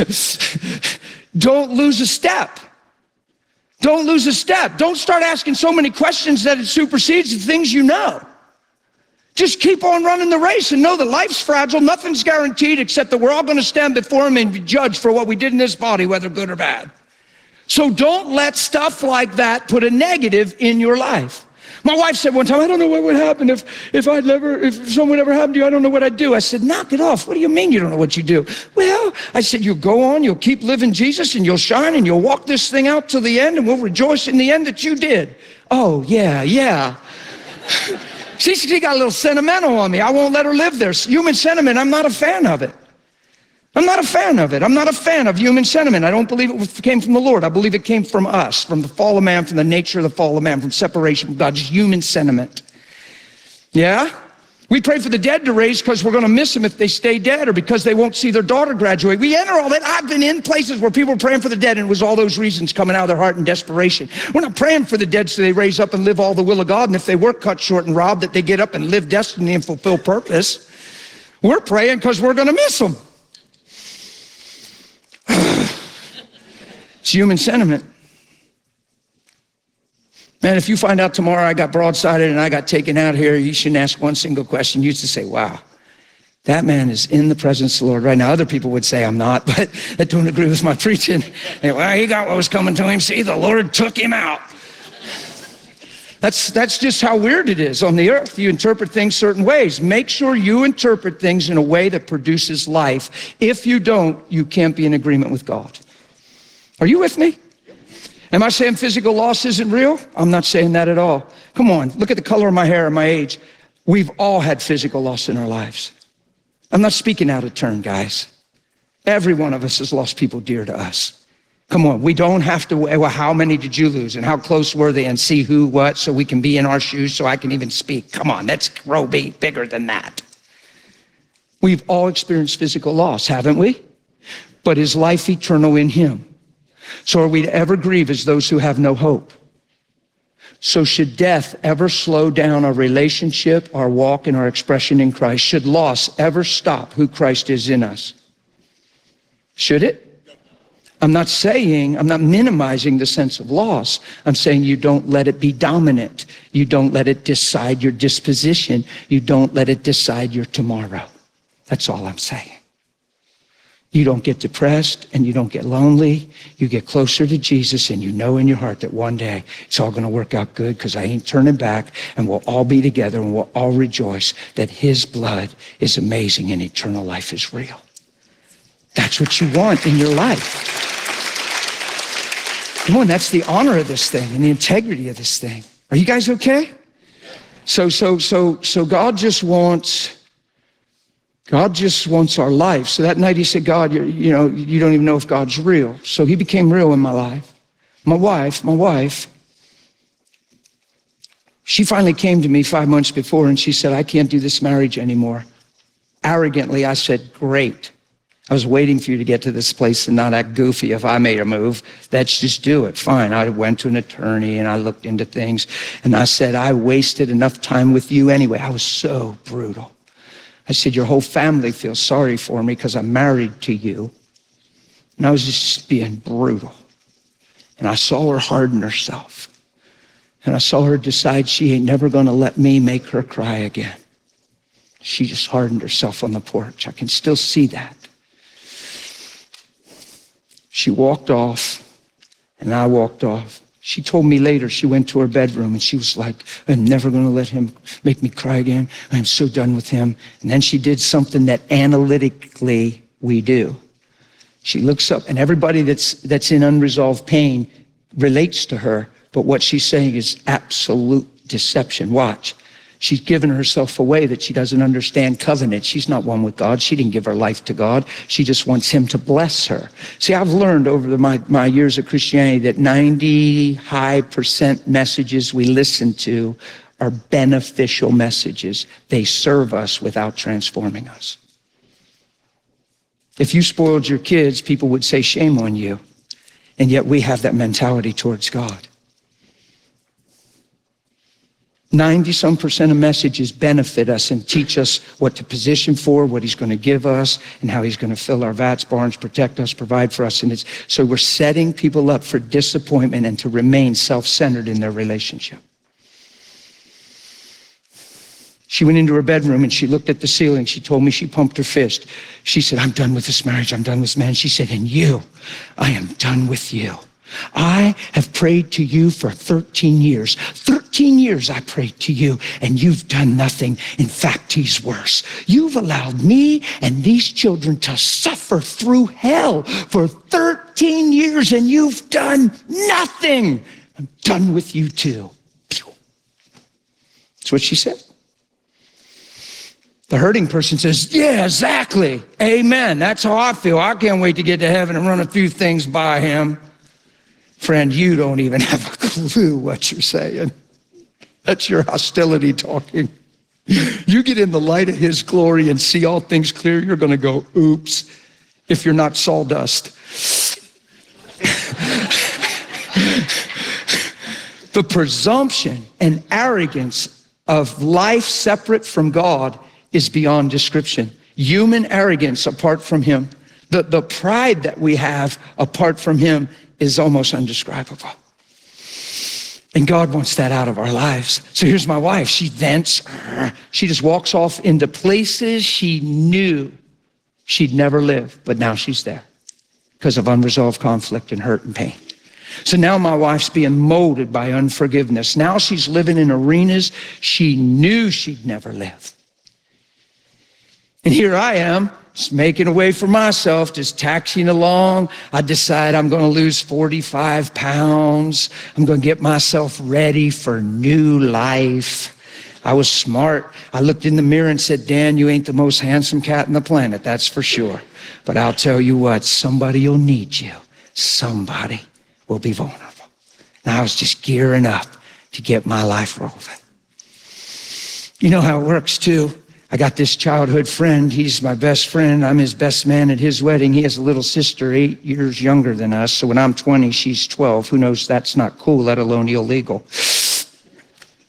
Don't lose a step. Don't lose a step. Don't start asking so many questions that it supersedes the things you know. Just keep on running the race and know that life's fragile. Nothing's guaranteed except that we're all going to stand before him and be judged for what we did in this body, whether good or bad. So don't let stuff like that put a negative in your life. My wife said one time, I don't know what would happen if someone ever happened to you. I don't know what I'd do. I said, knock it off. What do you mean you don't know what you do? Well, I said, you'll go on, you'll keep living Jesus and you'll shine and you'll walk this thing out to the end and we'll rejoice in the end that you did. Oh, yeah. She got a little sentimental on me. I won't let her live there. Human sentiment, I'm not a fan of it. I'm not a fan of human sentiment. I don't believe it came from the Lord. I believe it came from us, from the fall of man, from the nature of the fall of man, from separation from God, just human sentiment. Yeah? We pray for the dead to raise because we're going to miss them if they stay dead or because they won't see their daughter graduate. We enter all that. I've been in places where people were praying for the dead and it was all those reasons coming out of their heart in desperation. We're not praying for the dead so they raise up and live all the will of God. And if they were cut short and robbed, that they get up and live destiny and fulfill purpose. We're praying because we're going to miss them. It's human sentiment. Man, if you find out tomorrow I got broadsided and I got taken out here, you shouldn't ask one single question. You should say, wow, that man is in the presence of the Lord right now. Other people would say I'm not, but that don't agree with my preaching. And, well, he got what was coming to him. See, the Lord took him out. That's just how weird it is on the earth. You interpret things certain ways. Make sure you interpret things in a way that produces life. If you don't, you can't be in agreement with God. Are you with me? Am I saying physical loss isn't real? I'm not saying that at all. Come on, look at the color of my hair and my age. We've all had physical loss in our lives. I'm not speaking out of turn, guys. Every one of us has lost people dear to us. Come on, we don't have to, well, how many did you lose and how close were they and see who, what, so we can be in our shoes so I can even speak. Come on, let's grow bigger than that. We've all experienced physical loss, haven't we? But is life eternal in him? So are we to ever grieve as those who have no hope? So should death ever slow down our relationship, our walk, and our expression in Christ? Should loss ever stop who Christ is in us? Should it? I'm not minimizing the sense of loss. I'm saying you don't let it be dominant. You don't let it decide your disposition. You don't let it decide your tomorrow. That's all I'm saying. You don't get depressed and you don't get lonely. You get closer to Jesus and you know in your heart that one day it's all going to work out good because I ain't turning back, and we'll all be together and we'll all rejoice that his blood is amazing and eternal life is real. That's what you want in your life. Come on, that's the honor of this thing and the integrity of this thing. Are you guys okay? So God just wants our life. So that night he said, God, you don't even know if God's real. So he became real in my life. My wife, she finally came to me 5 months before and she said, I can't do this marriage anymore. Arrogantly, I said, great. I was waiting for you to get to this place and not act goofy. If I made a move, let's just do it. Fine. I went to an attorney and I looked into things and I said, I wasted enough time with you anyway. I was so brutal. I said, your whole family feels sorry for me because I'm married to you. And I was just being brutal. And I saw her harden herself. And I saw her decide she ain't never going to let me make her cry again. She just hardened herself on the porch. I can still see that. She walked off, and I walked off. She told me later she went to her bedroom, and she was like, I'm never going to let him make me cry again. I'm so done with him. And then she did something that analytically we do. She looks up, and everybody that's in unresolved pain relates to her, but what she's saying is absolute deception. Watch. She's given herself away that she doesn't understand covenant. She's not one with God. She didn't give her life to God. She just wants him to bless her. See, I've learned over my years of Christianity that 90% messages we listen to are beneficial messages. They serve us without transforming us. If you spoiled your kids, people would say shame on you. And yet we have that mentality towards God. 90% of messages benefit us and teach us what to position for, what he's going to give us, and how he's going to fill our vats, barns, protect us, provide for us. And so we're setting people up for disappointment and to remain self-centered in their relationship. She went into her bedroom and she looked at the ceiling. She told me she pumped her fist. She said, I'm done with this marriage. I'm done with this man. She said, and you, I am done with you. I have prayed to you for 13 years. 13 years I prayed to you, and you've done nothing. In fact, he's worse. You've allowed me and these children to suffer through hell for 13 years, and you've done nothing. I'm done with you too. That's what she said. The hurting person says, yeah, exactly. Amen. That's how I feel. I can't wait to get to heaven and run a few things by him. Friend, you don't even have a clue what you're saying. That's your hostility talking. You get in the light of his glory and see all things clear, you're going to go, oops, if you're not sawdust. The presumption and arrogance of life separate from God is beyond description. Human arrogance apart from him. The pride that we have apart from him is almost indescribable. And God wants that out of our lives. So here's my wife. She vents. She just walks off into places she knew she'd never live, but now she's there because of unresolved conflict and hurt and pain. So now my wife's being molded by unforgiveness. Now she's living in arenas she knew she'd never live. And here I am, just making a way for myself, just taxiing along. I decide I'm going to lose 45 pounds. I'm going to get myself ready for new life. I was smart. I looked in the mirror and said, Dan, you ain't the most handsome cat on the planet, that's for sure. But I'll tell you what, somebody will need you. Somebody will be vulnerable. And I was just gearing up to get my life rolling. You know how it works too. I got this childhood friend. He's my best friend. I'm his best man at his wedding. He has a little sister 8 years younger than us. So when I'm 20, she's 12. Who knows that's not cool, let alone illegal.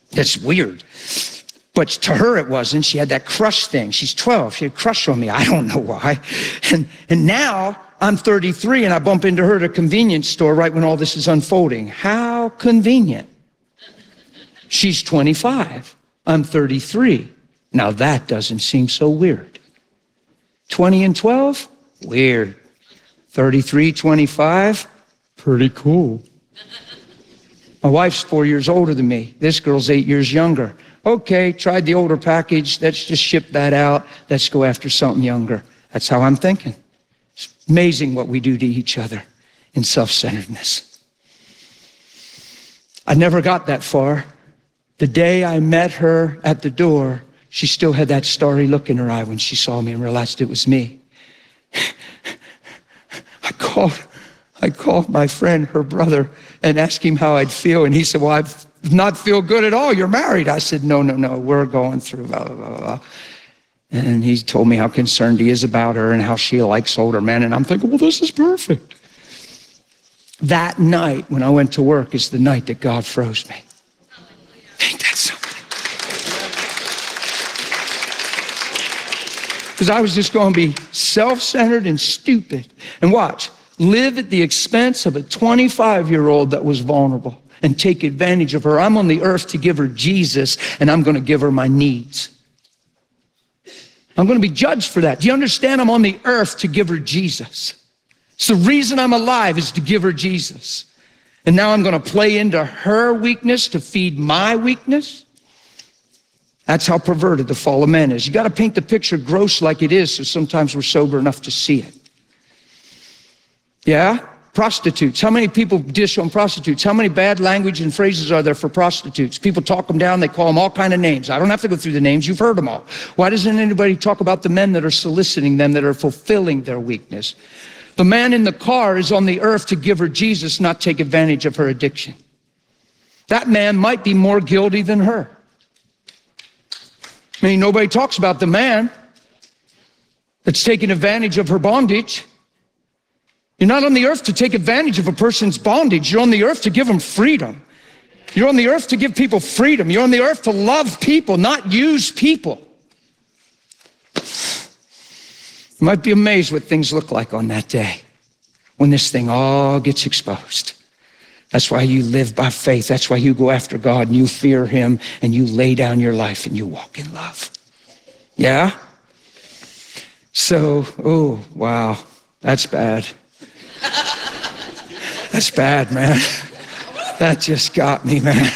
That's weird. But to her, it wasn't. She had that crush thing. She's 12. She had a crush on me. I don't know why. And now I'm 33 and I bump into her at a convenience store right when all this is unfolding. How convenient. She's 25. I'm 33. Now that doesn't seem so weird. 20 and 12? Weird. 33, 25? Pretty cool. My wife's 4 years older than me. This girl's 8 years younger. Okay, tried the older package. Let's just ship that out. Let's go after something younger. That's how I'm thinking. It's amazing what we do to each other in self-centeredness. I never got that far. The day I met her at the door, she still had that starry look in her eye when she saw me and realized it was me. I called my friend, her brother, and asked him how I'd feel. And he said, well, I not feel good at all. You're married. I said, no, we're going through blah, blah, blah, blah. And he told me how concerned he is about her and how she likes older men. And I'm thinking, well, this is perfect. That night when I went to work is the night that God froze me. Ain't that something? Because I was just going to be self-centered and stupid. And watch, live at the expense of a 25-year-old that was vulnerable and take advantage of her. I'm on the earth to give her Jesus, and I'm going to give her my needs. I'm going to be judged for that. Do you understand? I'm on the earth to give her Jesus. It's the reason I'm alive is to give her Jesus. And now I'm going to play into her weakness to feed my weakness. That's how perverted the fall of man is. You got to paint the picture gross like it is, so sometimes we're sober enough to see it. Yeah? Prostitutes. How many people dish on prostitutes? How many bad language and phrases are there for prostitutes? People talk them down. They call them all kind of names. I don't have to go through the names. You've heard them all. Why doesn't anybody talk about the men that are soliciting them, that are fulfilling their weakness? The man in the car is on the earth to give her Jesus, not take advantage of her addiction. That man might be more guilty than her. I mean, nobody talks about the man that's taking advantage of her bondage. You're not on the earth to take advantage of a person's bondage. You're on the earth to give them freedom. You're on the earth to give people freedom. You're on the earth to love people, not use people. You might be amazed what things look like on that day when this thing all gets exposed. That's why you live by faith. That's why you go after God and you fear him and you lay down your life and you walk in love. Yeah? So, oh, wow, that's bad. That's bad, man. That just got me, man.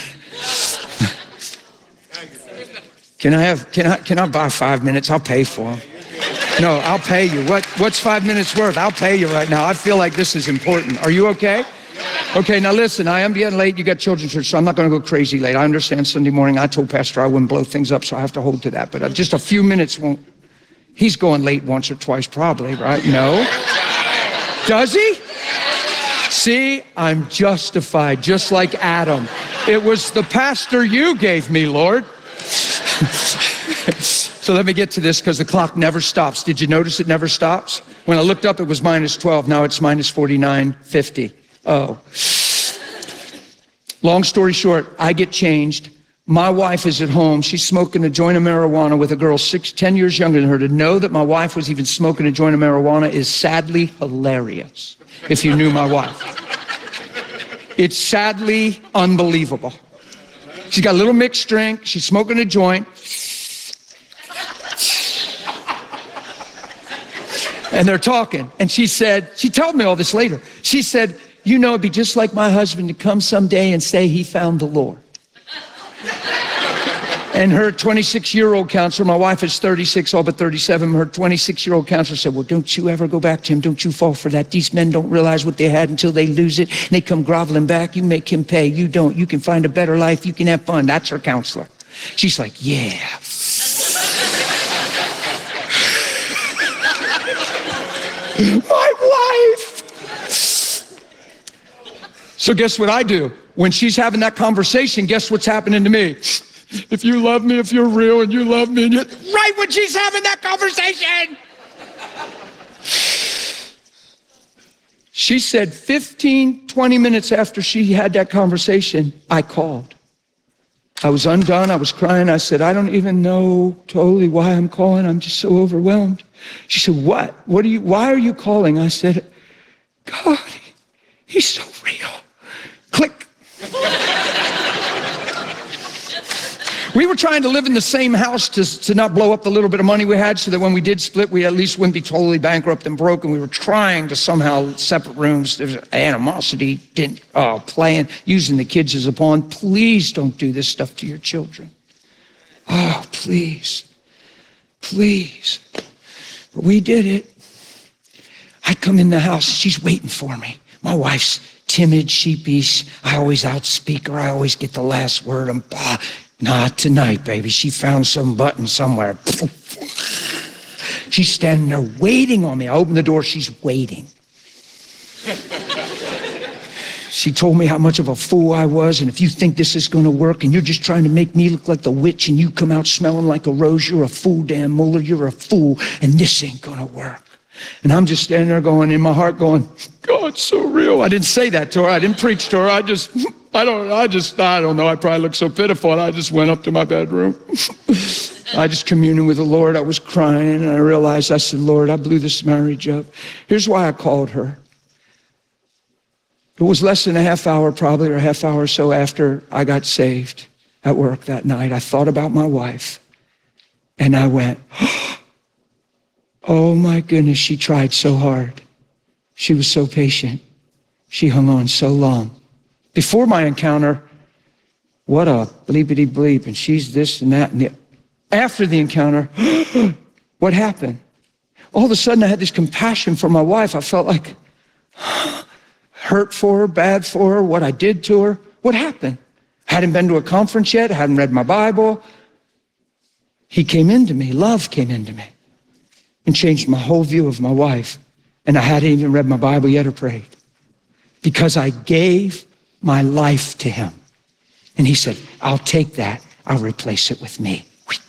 Can I buy 5 minutes? I'll pay for them. No, I'll pay you. What's 5 minutes worth? I'll pay you right now. I feel like this is important. Are you okay? Okay, now listen, I am getting late. You got children's church, so I'm not going to go crazy late. I understand Sunday morning. I told Pastor I wouldn't blow things up, so I have to hold to that. But just a few minutes won't. He's going late once or twice probably, right? No? Does he? See, I'm justified, just like Adam. It was the pastor you gave me, Lord. So let me get to this because the clock never stops. Did you notice it never stops? When I looked up, it was minus 12. Now it's minus 49:50. Oh. Long story short, I get changed. My wife is at home. She's smoking a joint of marijuana with a girl 10 years younger than her. To know that my wife was even smoking a joint of marijuana is sadly hilarious, if you knew my wife. It's sadly unbelievable. She's got a little mixed drink. She's smoking a joint. And they're talking. And she told me all this later. She said, you know, it'd be just like my husband to come someday and say he found the Lord. And her 26-year-old counselor, my wife is 36, all but 37, her 26-year-old counselor said, well, don't you ever go back to him. Don't you fall for that. These men don't realize what they had until they lose it. And they come groveling back. You make him pay. You don't. You can find a better life. You can have fun. That's her counselor. She's like, yeah. My wife. So guess what I do? When she's having that conversation, guess what's happening to me? If you love me, if you're real and you love me, and right when she's having that conversation. She said 15, 20 minutes after she had that conversation, I called. I was undone. I was crying. I said, I don't even know totally why I'm calling. I'm just so overwhelmed. She said, what? Why are you calling? I said, God, he's so real. Click. We were trying to live in the same house to not blow up the little bit of money we had so that when we did split, we at least wouldn't be totally bankrupt and broke. And we were trying to somehow separate rooms. There's animosity, playing, using the kids as a pawn. Please don't do this stuff to your children. Oh, please. Please. But we did it. I come in the house. She's waiting for me. My wife's timid, sheepish. I always outspeak her. I always get the last word. Not tonight, baby. She found some button somewhere. She's standing there waiting on me. I open the door. She's waiting. She told me how much of a fool I was, and if you think this is going to work and you're just trying to make me look like the witch and you come out smelling like a rose, you're a fool, Dan Muller. You're a fool, and this ain't going to work. And I'm just standing there going, in my heart going, God's so real. I didn't say that to her. I didn't preach to her. I don't know. I probably looked so pitiful. I just went up to my bedroom. I just communed with the Lord. I was crying, and I realized, I said, Lord, I blew this marriage up. Here's why I called her. It was less than a half hour, probably, or a half hour or so after I got saved at work that night. I thought about my wife, and I went, oh my goodness, she tried so hard. She was so patient. She hung on so long. Before my encounter, what a bleepity bleep, and she's this and that. And after the encounter, what happened? All of a sudden, I had this compassion for my wife. I felt like hurt for her, bad for her, what I did to her. What happened? Hadn't been to a conference yet, hadn't read my Bible. He came into me, love came into me, and changed my whole view of my wife. And I hadn't even read my Bible yet or prayed, because I gave my life to him. And he said, I'll take that. I'll replace it with me.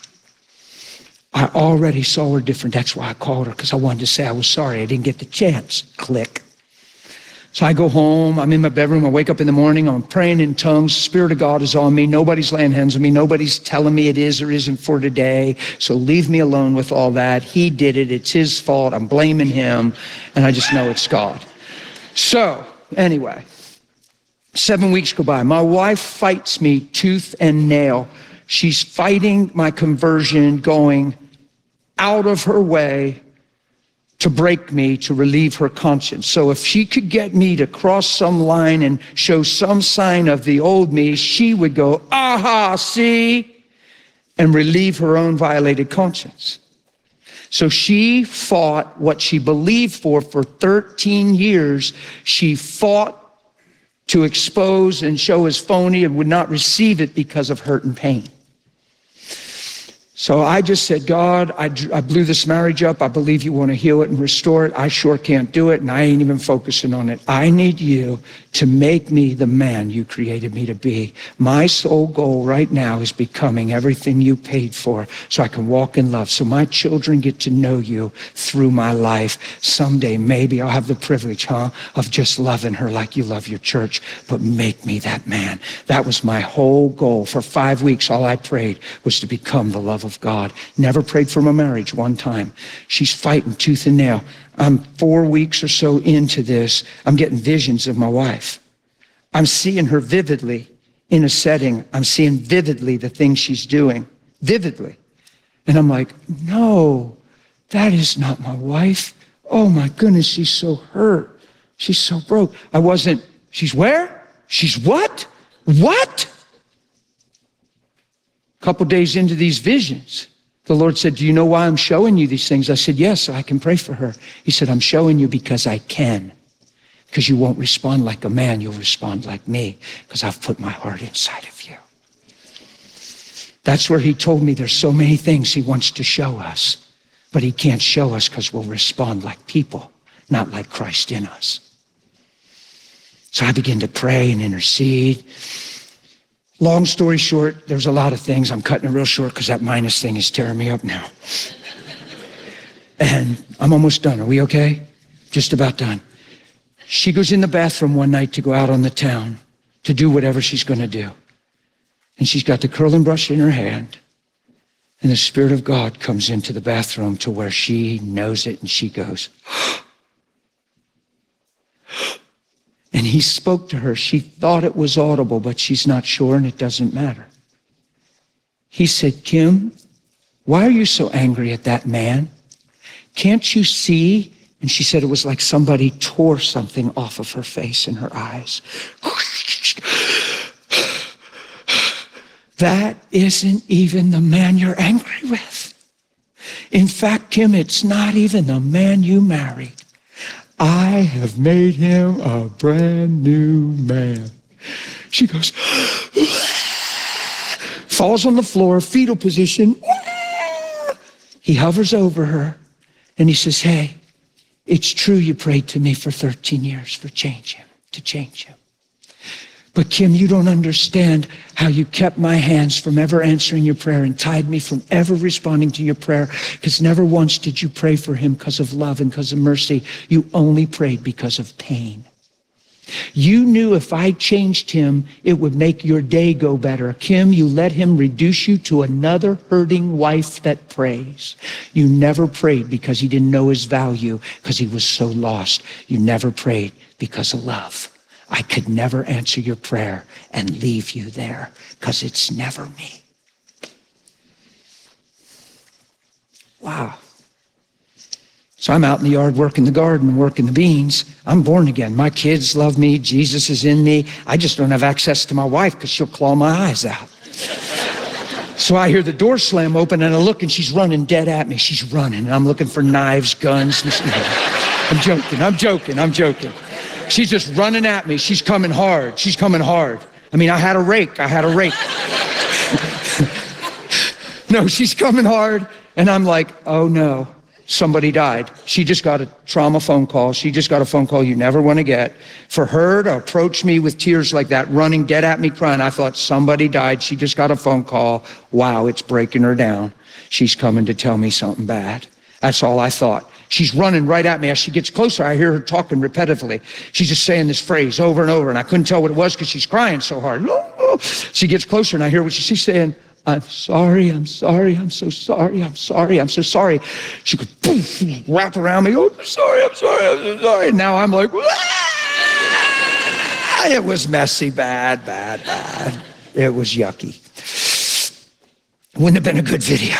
I already saw her different. That's why I called her, because I wanted to say I was sorry. I didn't get the chance. Click. So I go home. I'm in my bedroom. I wake up in the morning. I'm praying in tongues. The Spirit of God is on me. Nobody's laying hands on me. Nobody's telling me it is or isn't for today. So leave me alone with all that. He did it. It's his fault. I'm blaming him. And I just know it's God. So anyway, 7 weeks go by. My wife fights me tooth and nail. She's fighting my conversion, going out of her way to break me, to relieve her conscience. So if she could get me to cross some line and show some sign of the old me, she would go, aha, see, and relieve her own violated conscience. So she fought what she believed for 13 years. She fought to expose and show as phony and would not receive it because of hurt and pain. So I just said, God, I blew this marriage up. I believe you want to heal it and restore it. I sure can't do it, and I ain't even focusing on it. I need you to make me the man you created me to be. My sole goal right now is becoming everything you paid for so I can walk in love, so my children get to know you through my life. Someday, maybe I'll have the privilege, of just loving her like you love your church, but make me that man. That was my whole goal. For 5 weeks, all I prayed was to become the love of God. Never prayed for my marriage one time. She's fighting tooth and nail. I'm 4 weeks or so into this. I'm getting visions of my wife. I'm seeing her vividly in a setting. I'm seeing vividly the things she's doing. Vividly. And I'm like, no, that is not my wife. Oh my goodness, she's so hurt. She's so broke. She's where? She's what? What? A couple days into these visions, the Lord said, do you know why I'm showing you these things? I said, yes, so I can pray for her. He said, I'm showing you because I can. Because you won't respond like a man, you'll respond like me, because I've put my heart inside of you. That's where he told me there's so many things he wants to show us, but he can't show us because we'll respond like people, not like Christ in us. So I began to pray and intercede. Long story short, there's a lot of things. I'm cutting it real short because that minus thing is tearing me up now. And I'm almost done. Are we okay? Just about done. She goes in the bathroom one night to go out on the town to do whatever she's going to do. And she's got the curling brush in her hand. And the Spirit of God comes into the bathroom to where she knows it, and she goes, and he spoke to her. She thought it was audible, but she's not sure, and it doesn't matter. He said, Kim, why are you so angry at that man? Can't you see? And she said it was like somebody tore something off of her face and her eyes. That isn't even the man you're angry with. In fact, Kim, it's not even the man you married. I have made him a brand new man. She goes, falls on the floor, fetal position. He hovers over her and he says, hey, it's true you prayed to me for 13 years to change him. But Kim, you don't understand how you kept my hands from ever answering your prayer and tied me from ever responding to your prayer, because never once did you pray for him because of love and because of mercy. You only prayed because of pain. You knew if I changed him, it would make your day go better. Kim, you let him reduce you to another hurting wife that prays. You never prayed because he didn't know his value, because he was so lost. You never prayed because of love. I could never answer your prayer and leave you there, because it's never me. Wow. So I'm out in the yard working the garden, working the beans. I'm born again. My kids love me. Jesus is in me. I just don't have access to my wife because she'll claw my eyes out. So I hear the door slam open and I look and she's running dead at me. She's running and I'm looking for knives, guns. I'm joking. She's just running at me. She's coming hard. I mean, I had a rake. No, she's coming hard. And I'm like, oh no, somebody died. She just got a trauma phone call. She just got a phone call you never want to get. For her to approach me with tears like that, running dead at me, crying, I thought somebody died. She just got a phone call. Wow, it's breaking her down. She's coming to tell me something bad. That's all I thought. She's running right at me. As she gets closer, I hear her talking repetitively. She's just saying this phrase over and over, and I couldn't tell what it was because she's crying so hard. She gets closer, and I hear what she's saying. I'm sorry, I'm so sorry. She goes, poof, wrap around me. Oh, I'm so sorry. Now I'm like, it was messy, bad. It was yucky. Wouldn't have been a good video.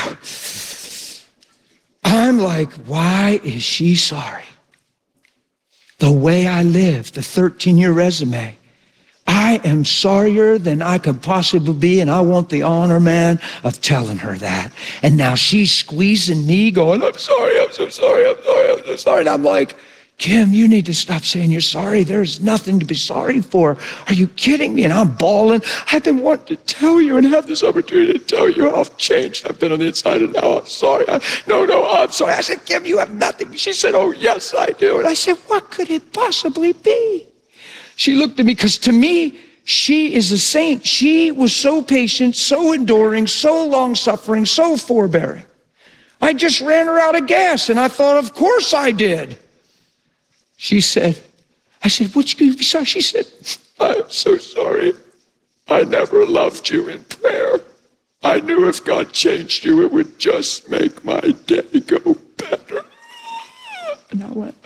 I'm like, why is she sorry? The way I live, the 13-year resume, I am sorrier than I could possibly be, and I want the honor, man, of telling her that. And now she's squeezing me, going, I'm so sorry. And I'm like, Kim, you need to stop saying you're sorry. There's nothing to be sorry for. Are you kidding me? And I'm bawling. I've been wanting to tell you and have this opportunity to tell you how I've changed. I've been on the inside, and now I'm sorry. I'm sorry. I said, Kim, you have nothing. She said, oh, yes, I do. And I said, what could it possibly be? She looked at me, because to me, she is a saint. She was so patient, so enduring, so long-suffering, so forbearing. I just ran her out of gas, and I thought, of course I did. I said, would you be sorry? She said, I'm so sorry. I never loved you in prayer. I knew if God changed you, it would just make my day go better. And I went,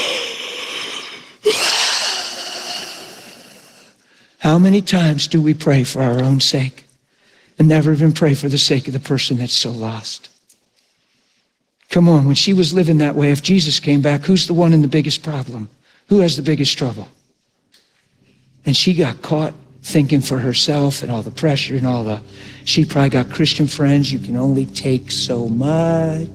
how many times do we pray for our own sake and never even pray for the sake of the person that's so lost? Come on, when she was living that way, if Jesus came back, who's the one in the biggest problem? Who has the biggest trouble? And she got caught thinking for herself and all the pressure and she probably got Christian friends. You can only take so much.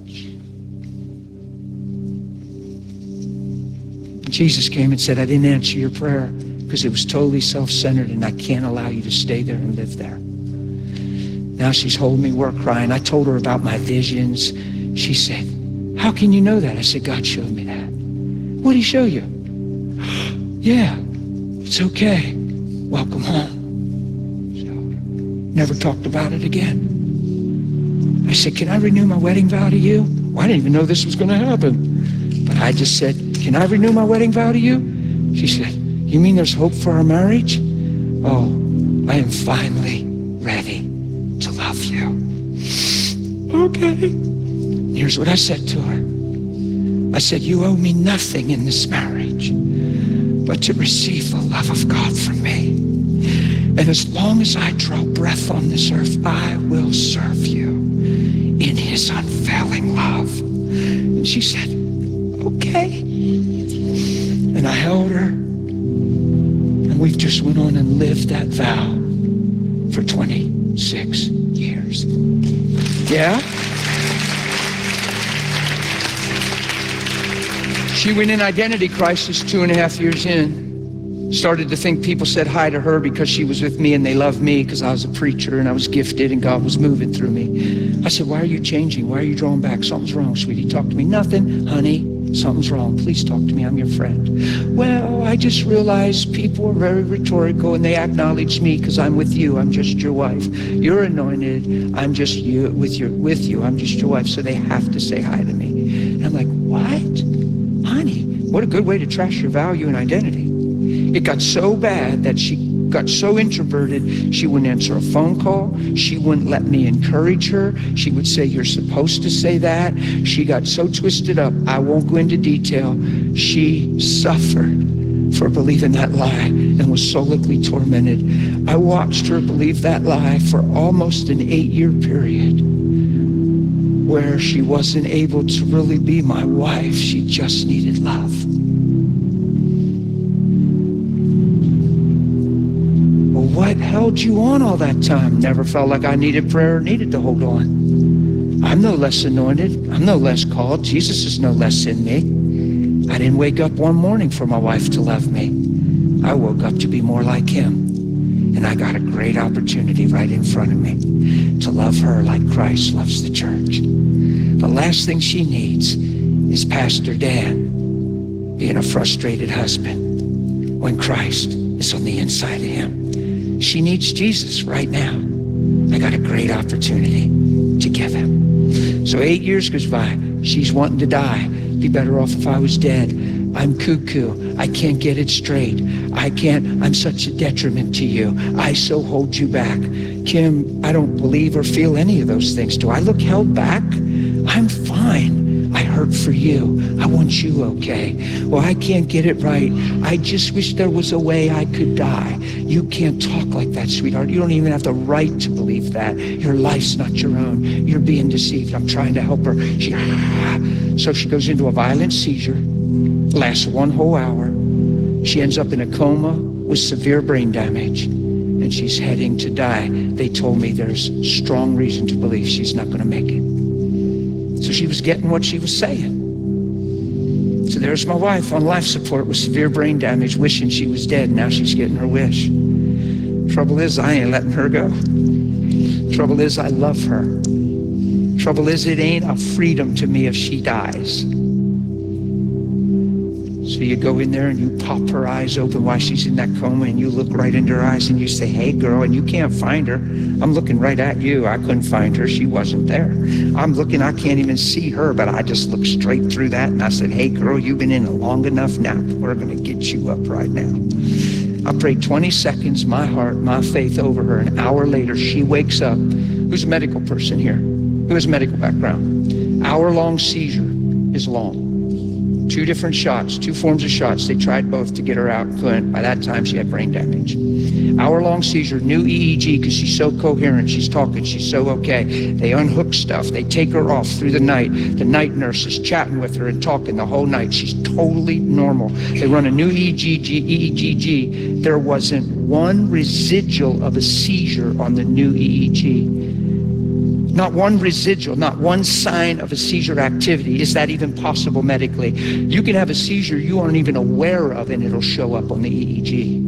Jesus came and said, I didn't answer your prayer because it was totally self-centered, and I can't allow you to stay there and live there. Now she's holding me, we're crying. I told her about my visions. She said, how can you know that? I said, God showed me that. What did he show you? Yeah, it's okay. Welcome home. So, never talked about it again. I said, can I renew my wedding vow to you? Well, I didn't even know this was going to happen. But I just said, can I renew my wedding vow to you? She said, you mean there's hope for our marriage? Oh, I am finally ready to love you. Okay. Here's what I said to her. I said, you owe me nothing in this marriage but to receive the love of God from me. And as long as I draw breath on this earth, I will serve you in his unfailing love. And she said, okay. And I held her, and we've just went on and lived that vow for 26 years. Yeah? She went in identity crisis 2.5 years in. Started to think people said hi to her because she was with me and they loved me because I was a preacher and I was gifted and God was moving through me. I said, why are you changing? Why are you drawing back? Something's wrong, sweetie. Talk to me. Nothing, honey. Something's wrong. Please talk to me. I'm your friend. Well, I just realized people are very rhetorical and they acknowledge me because I'm with you. I'm just your wife. You're anointed. I'm just you with you. I'm just your wife. So they have to say hi to me. And I'm like, what? Honey, what a good way to trash your value and identity. It got so bad that she got so introverted, she wouldn't answer a phone call. She wouldn't let me encourage her. She would say, you're supposed to say that. She got so twisted up, I won't go into detail. She suffered for believing that lie and was soulically tormented. I watched her believe that lie for almost an 8-year period where she wasn't able to really be my wife. She just needed love. What held you on all that time? Never felt like I needed prayer or needed to hold on. I'm no less anointed. I'm no less called. Jesus is no less in me. I didn't wake up one morning for my wife to love me. I woke up to be more like him. And I got a great opportunity right in front of me to love her like Christ loves the church. The last thing she needs is Pastor Dan being a frustrated husband when Christ is on the inside of him. She needs Jesus right now. I got a great opportunity to give him. So 8 years goes by. She's wanting to die. Be better off if I was dead. I'm cuckoo. I can't get it straight. I'm such a detriment to you. I so hold you back. Kim, I don't believe or feel any of those things. Do I look held back? I'm fine. I hurt for you. I want you okay. Well, I can't get it right. I just wish there was a way I could die. You can't talk like that, sweetheart. You don't even have the right to believe that. Your life's not your own. You're being deceived. I'm trying to help her. So she goes into a violent seizure, lasts 1 whole hour. She ends up in a coma with severe brain damage, and she's heading to die. They told me there's strong reason to believe she's not going to make it. So she was getting what she was saying. So there's my wife on life support with severe brain damage, wishing she was dead. Now she's getting her wish. Trouble is, I ain't letting her go. Trouble is, I love her. Trouble is, it ain't a freedom to me if she dies. So you go in there and you pop her eyes open while she's in that coma, and you look right into her eyes and you say, hey girl, and you can't find her. I'm looking right at you. I couldn't find her. She wasn't there. I'm looking, I can't even see her, but I just looked straight through that and I said, hey girl, you've been in it long enough now. We're gonna get you up right now. I prayed 20 seconds, my heart, my faith over her. An hour later, she wakes up. Who's a medical person here? Who has a medical background? Hour-long seizure is long. 2 different shots, 2 forms of shots. They tried both to get her out, couldn't. By that time, she had brain damage. Hour-long seizure, new EEG, because she's so coherent, she's talking, she's so okay. They unhook stuff, they take her off through the night. The night nurse is chatting with her and talking the whole night. She's totally normal. They run a new EEG. There wasn't one residual of a seizure on the new EEG. Not one residual, not one sign of a seizure activity. Is that even possible medically? You can have a seizure you aren't even aware of and it'll show up on the EEG.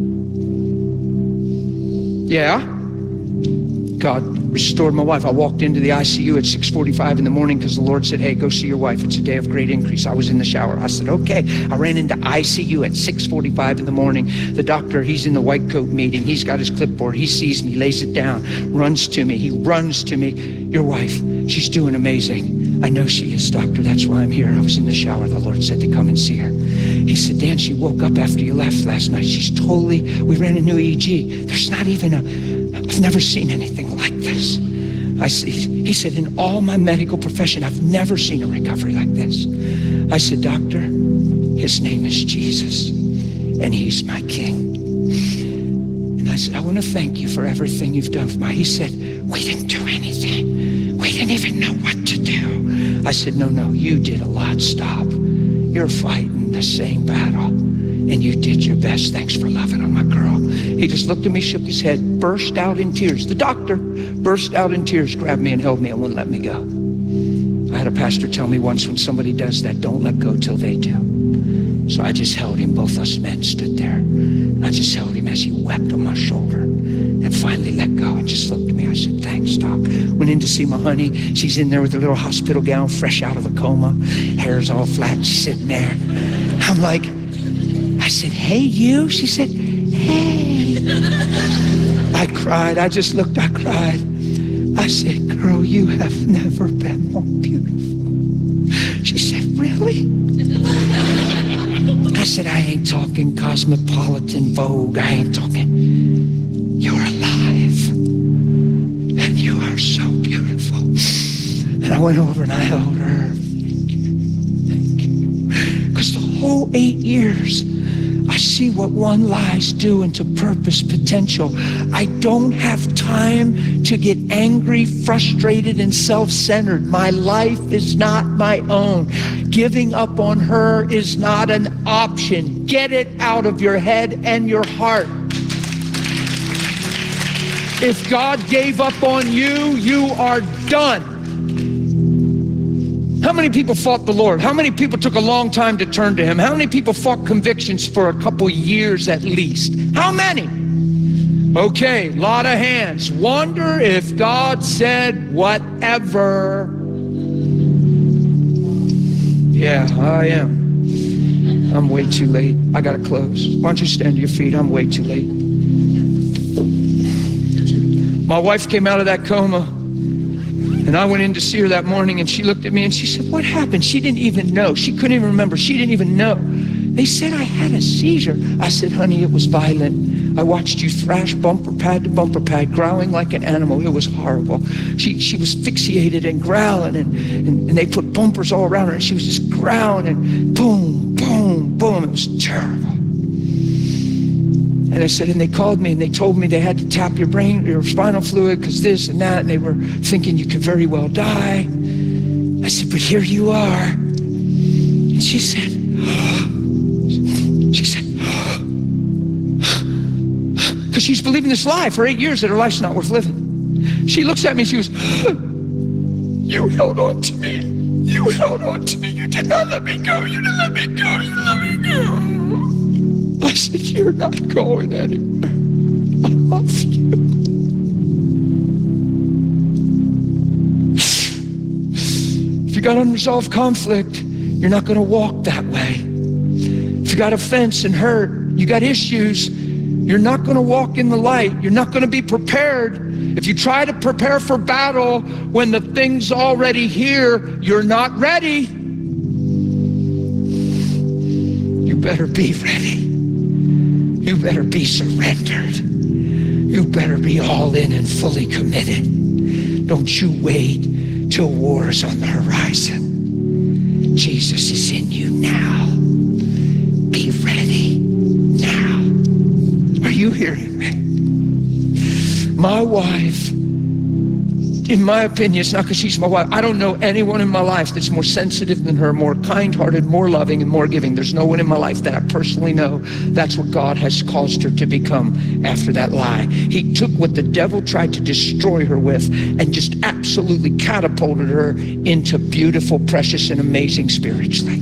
Yeah? God restored my wife. I walked into the ICU at 6:45 in the morning because the Lord said, hey, go see your wife. It's a day of great increase. I was in the shower. I said, okay. I ran into ICU at 6:45 in the morning. The doctor, he's in the white coat meeting. He's got his clipboard. He sees me, lays it down, runs to me. He runs to me. Your wife, she's doing amazing. I know she is, doctor. That's why I'm here. I was in the shower. The Lord said to come and see her. He said, Dan, she woke up after you left last night. She's totally, we ran a new EEG. There's not even a I've never seen anything like this. He said, in all my medical profession, I've never seen a recovery like this. I said, doctor, his name is Jesus, and he's my king. And I said, I want to thank you for everything you've done for me. He said, we didn't do anything. We didn't even know what to do. I said, no, you did a lot. Stop. You're fighting the same battle, and you did your best. Thanks for loving on my girl. He just looked at me, shook his head, burst out in tears. The doctor burst out in tears, grabbed me and held me and wouldn't let me go. I had a pastor tell me once, when somebody does that, don't let go till they do. So I just held him. Both us men stood there. I just held him as he wept on my shoulder and finally let go and just looked at me. I said, thanks, Doc. Went in to see my honey. She's in there with her little hospital gown, fresh out of a coma. Hair's all flat. She's sitting there. I'm like, I said, hey, you? She said, hey. I cried. I just looked. I cried. I said, girl, you have never been more beautiful. She said, really? I said, I ain't talking Cosmopolitan Vogue. I ain't talking. You're alive. And you are so beautiful. And I went over and I held her. Thank you. Because the whole 8 years, I see what one lie's doing to purpose, potential. I don't have time to get angry, frustrated, and self-centered. My life is not my own. Giving up on her is not an option. Get it out of your head and your heart. If God gave up on you, you are done. How many people fought the Lord? How many people took a long time to turn to him? How many people fought convictions for a couple years at least? How many? Okay, lot of hands. Wonder if God said whatever. Yeah, I am. I'm way too late. I gotta close. Why don't you stand to your feet? I'm way too late. My wife came out of that coma. And I went in to see her that morning, and she looked at me and she said, what happened? She didn't even know. She couldn't even remember. She didn't even know. They said I had a seizure. I said, honey, it was violent. I watched you thrash bumper pad to bumper pad, growling like an animal. It was horrible. She was fixated and growling, and they put bumpers all around her, and she was just growling, and boom, boom, boom. It was terrible. And I said, and they called me and they told me they had to tap your brain, your spinal fluid, because this and that, and they were thinking you could very well die. I said, but here you are. And she said, because she's believing this lie for 8 years that her life's not worth living. She looks at me and she goes, you held on to me. You held on to me. You did not let me go. You didn't let me go. You didn't let me go. I said, you're not going anywhere. I love you. If you got unresolved conflict, you're not going to walk that way. If you got offense and hurt, you got issues, you're not going to walk in the light. You're not going to be prepared. If you try to prepare for battle when the thing's already here, you're not ready. You better be ready. You better be surrendered. You better be all in and fully committed. Don't you wait till war's on the horizon. Jesus is in you now. Be ready now. Are you hearing me? My wife, in my opinion, it's not because she's my wife. I don't know anyone in my life that's more sensitive than her, more kind-hearted, more loving, and more giving. There's no one in my life that I personally know. That's what God has caused her to become after that lie. He took what the devil tried to destroy her with and just absolutely catapulted her into beautiful, precious, and amazing spiritually.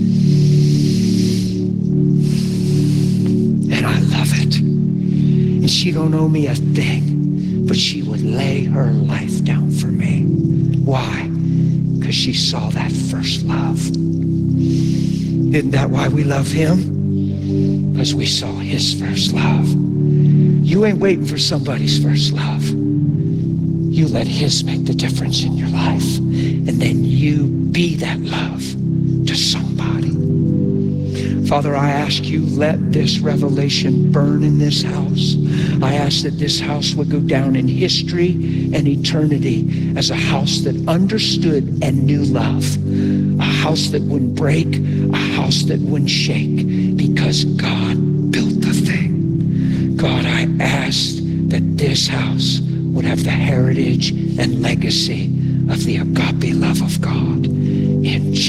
And I love it. And she don't owe me a thing, but she would lay her life down for me. Why? Because she saw that first love. Isn't that why we love him? Because we saw his first love. You ain't waiting for somebody's first love. You let his make the difference in your life. And then you be that love to somebody. Father, I ask you, let this revelation burn in this house. I ask that this house would go down in history and eternity as a house that understood and knew love, a house that wouldn't break, a house that wouldn't shake, because God built the thing. God, I ask that this house would have the heritage and legacy of the agape love of God. In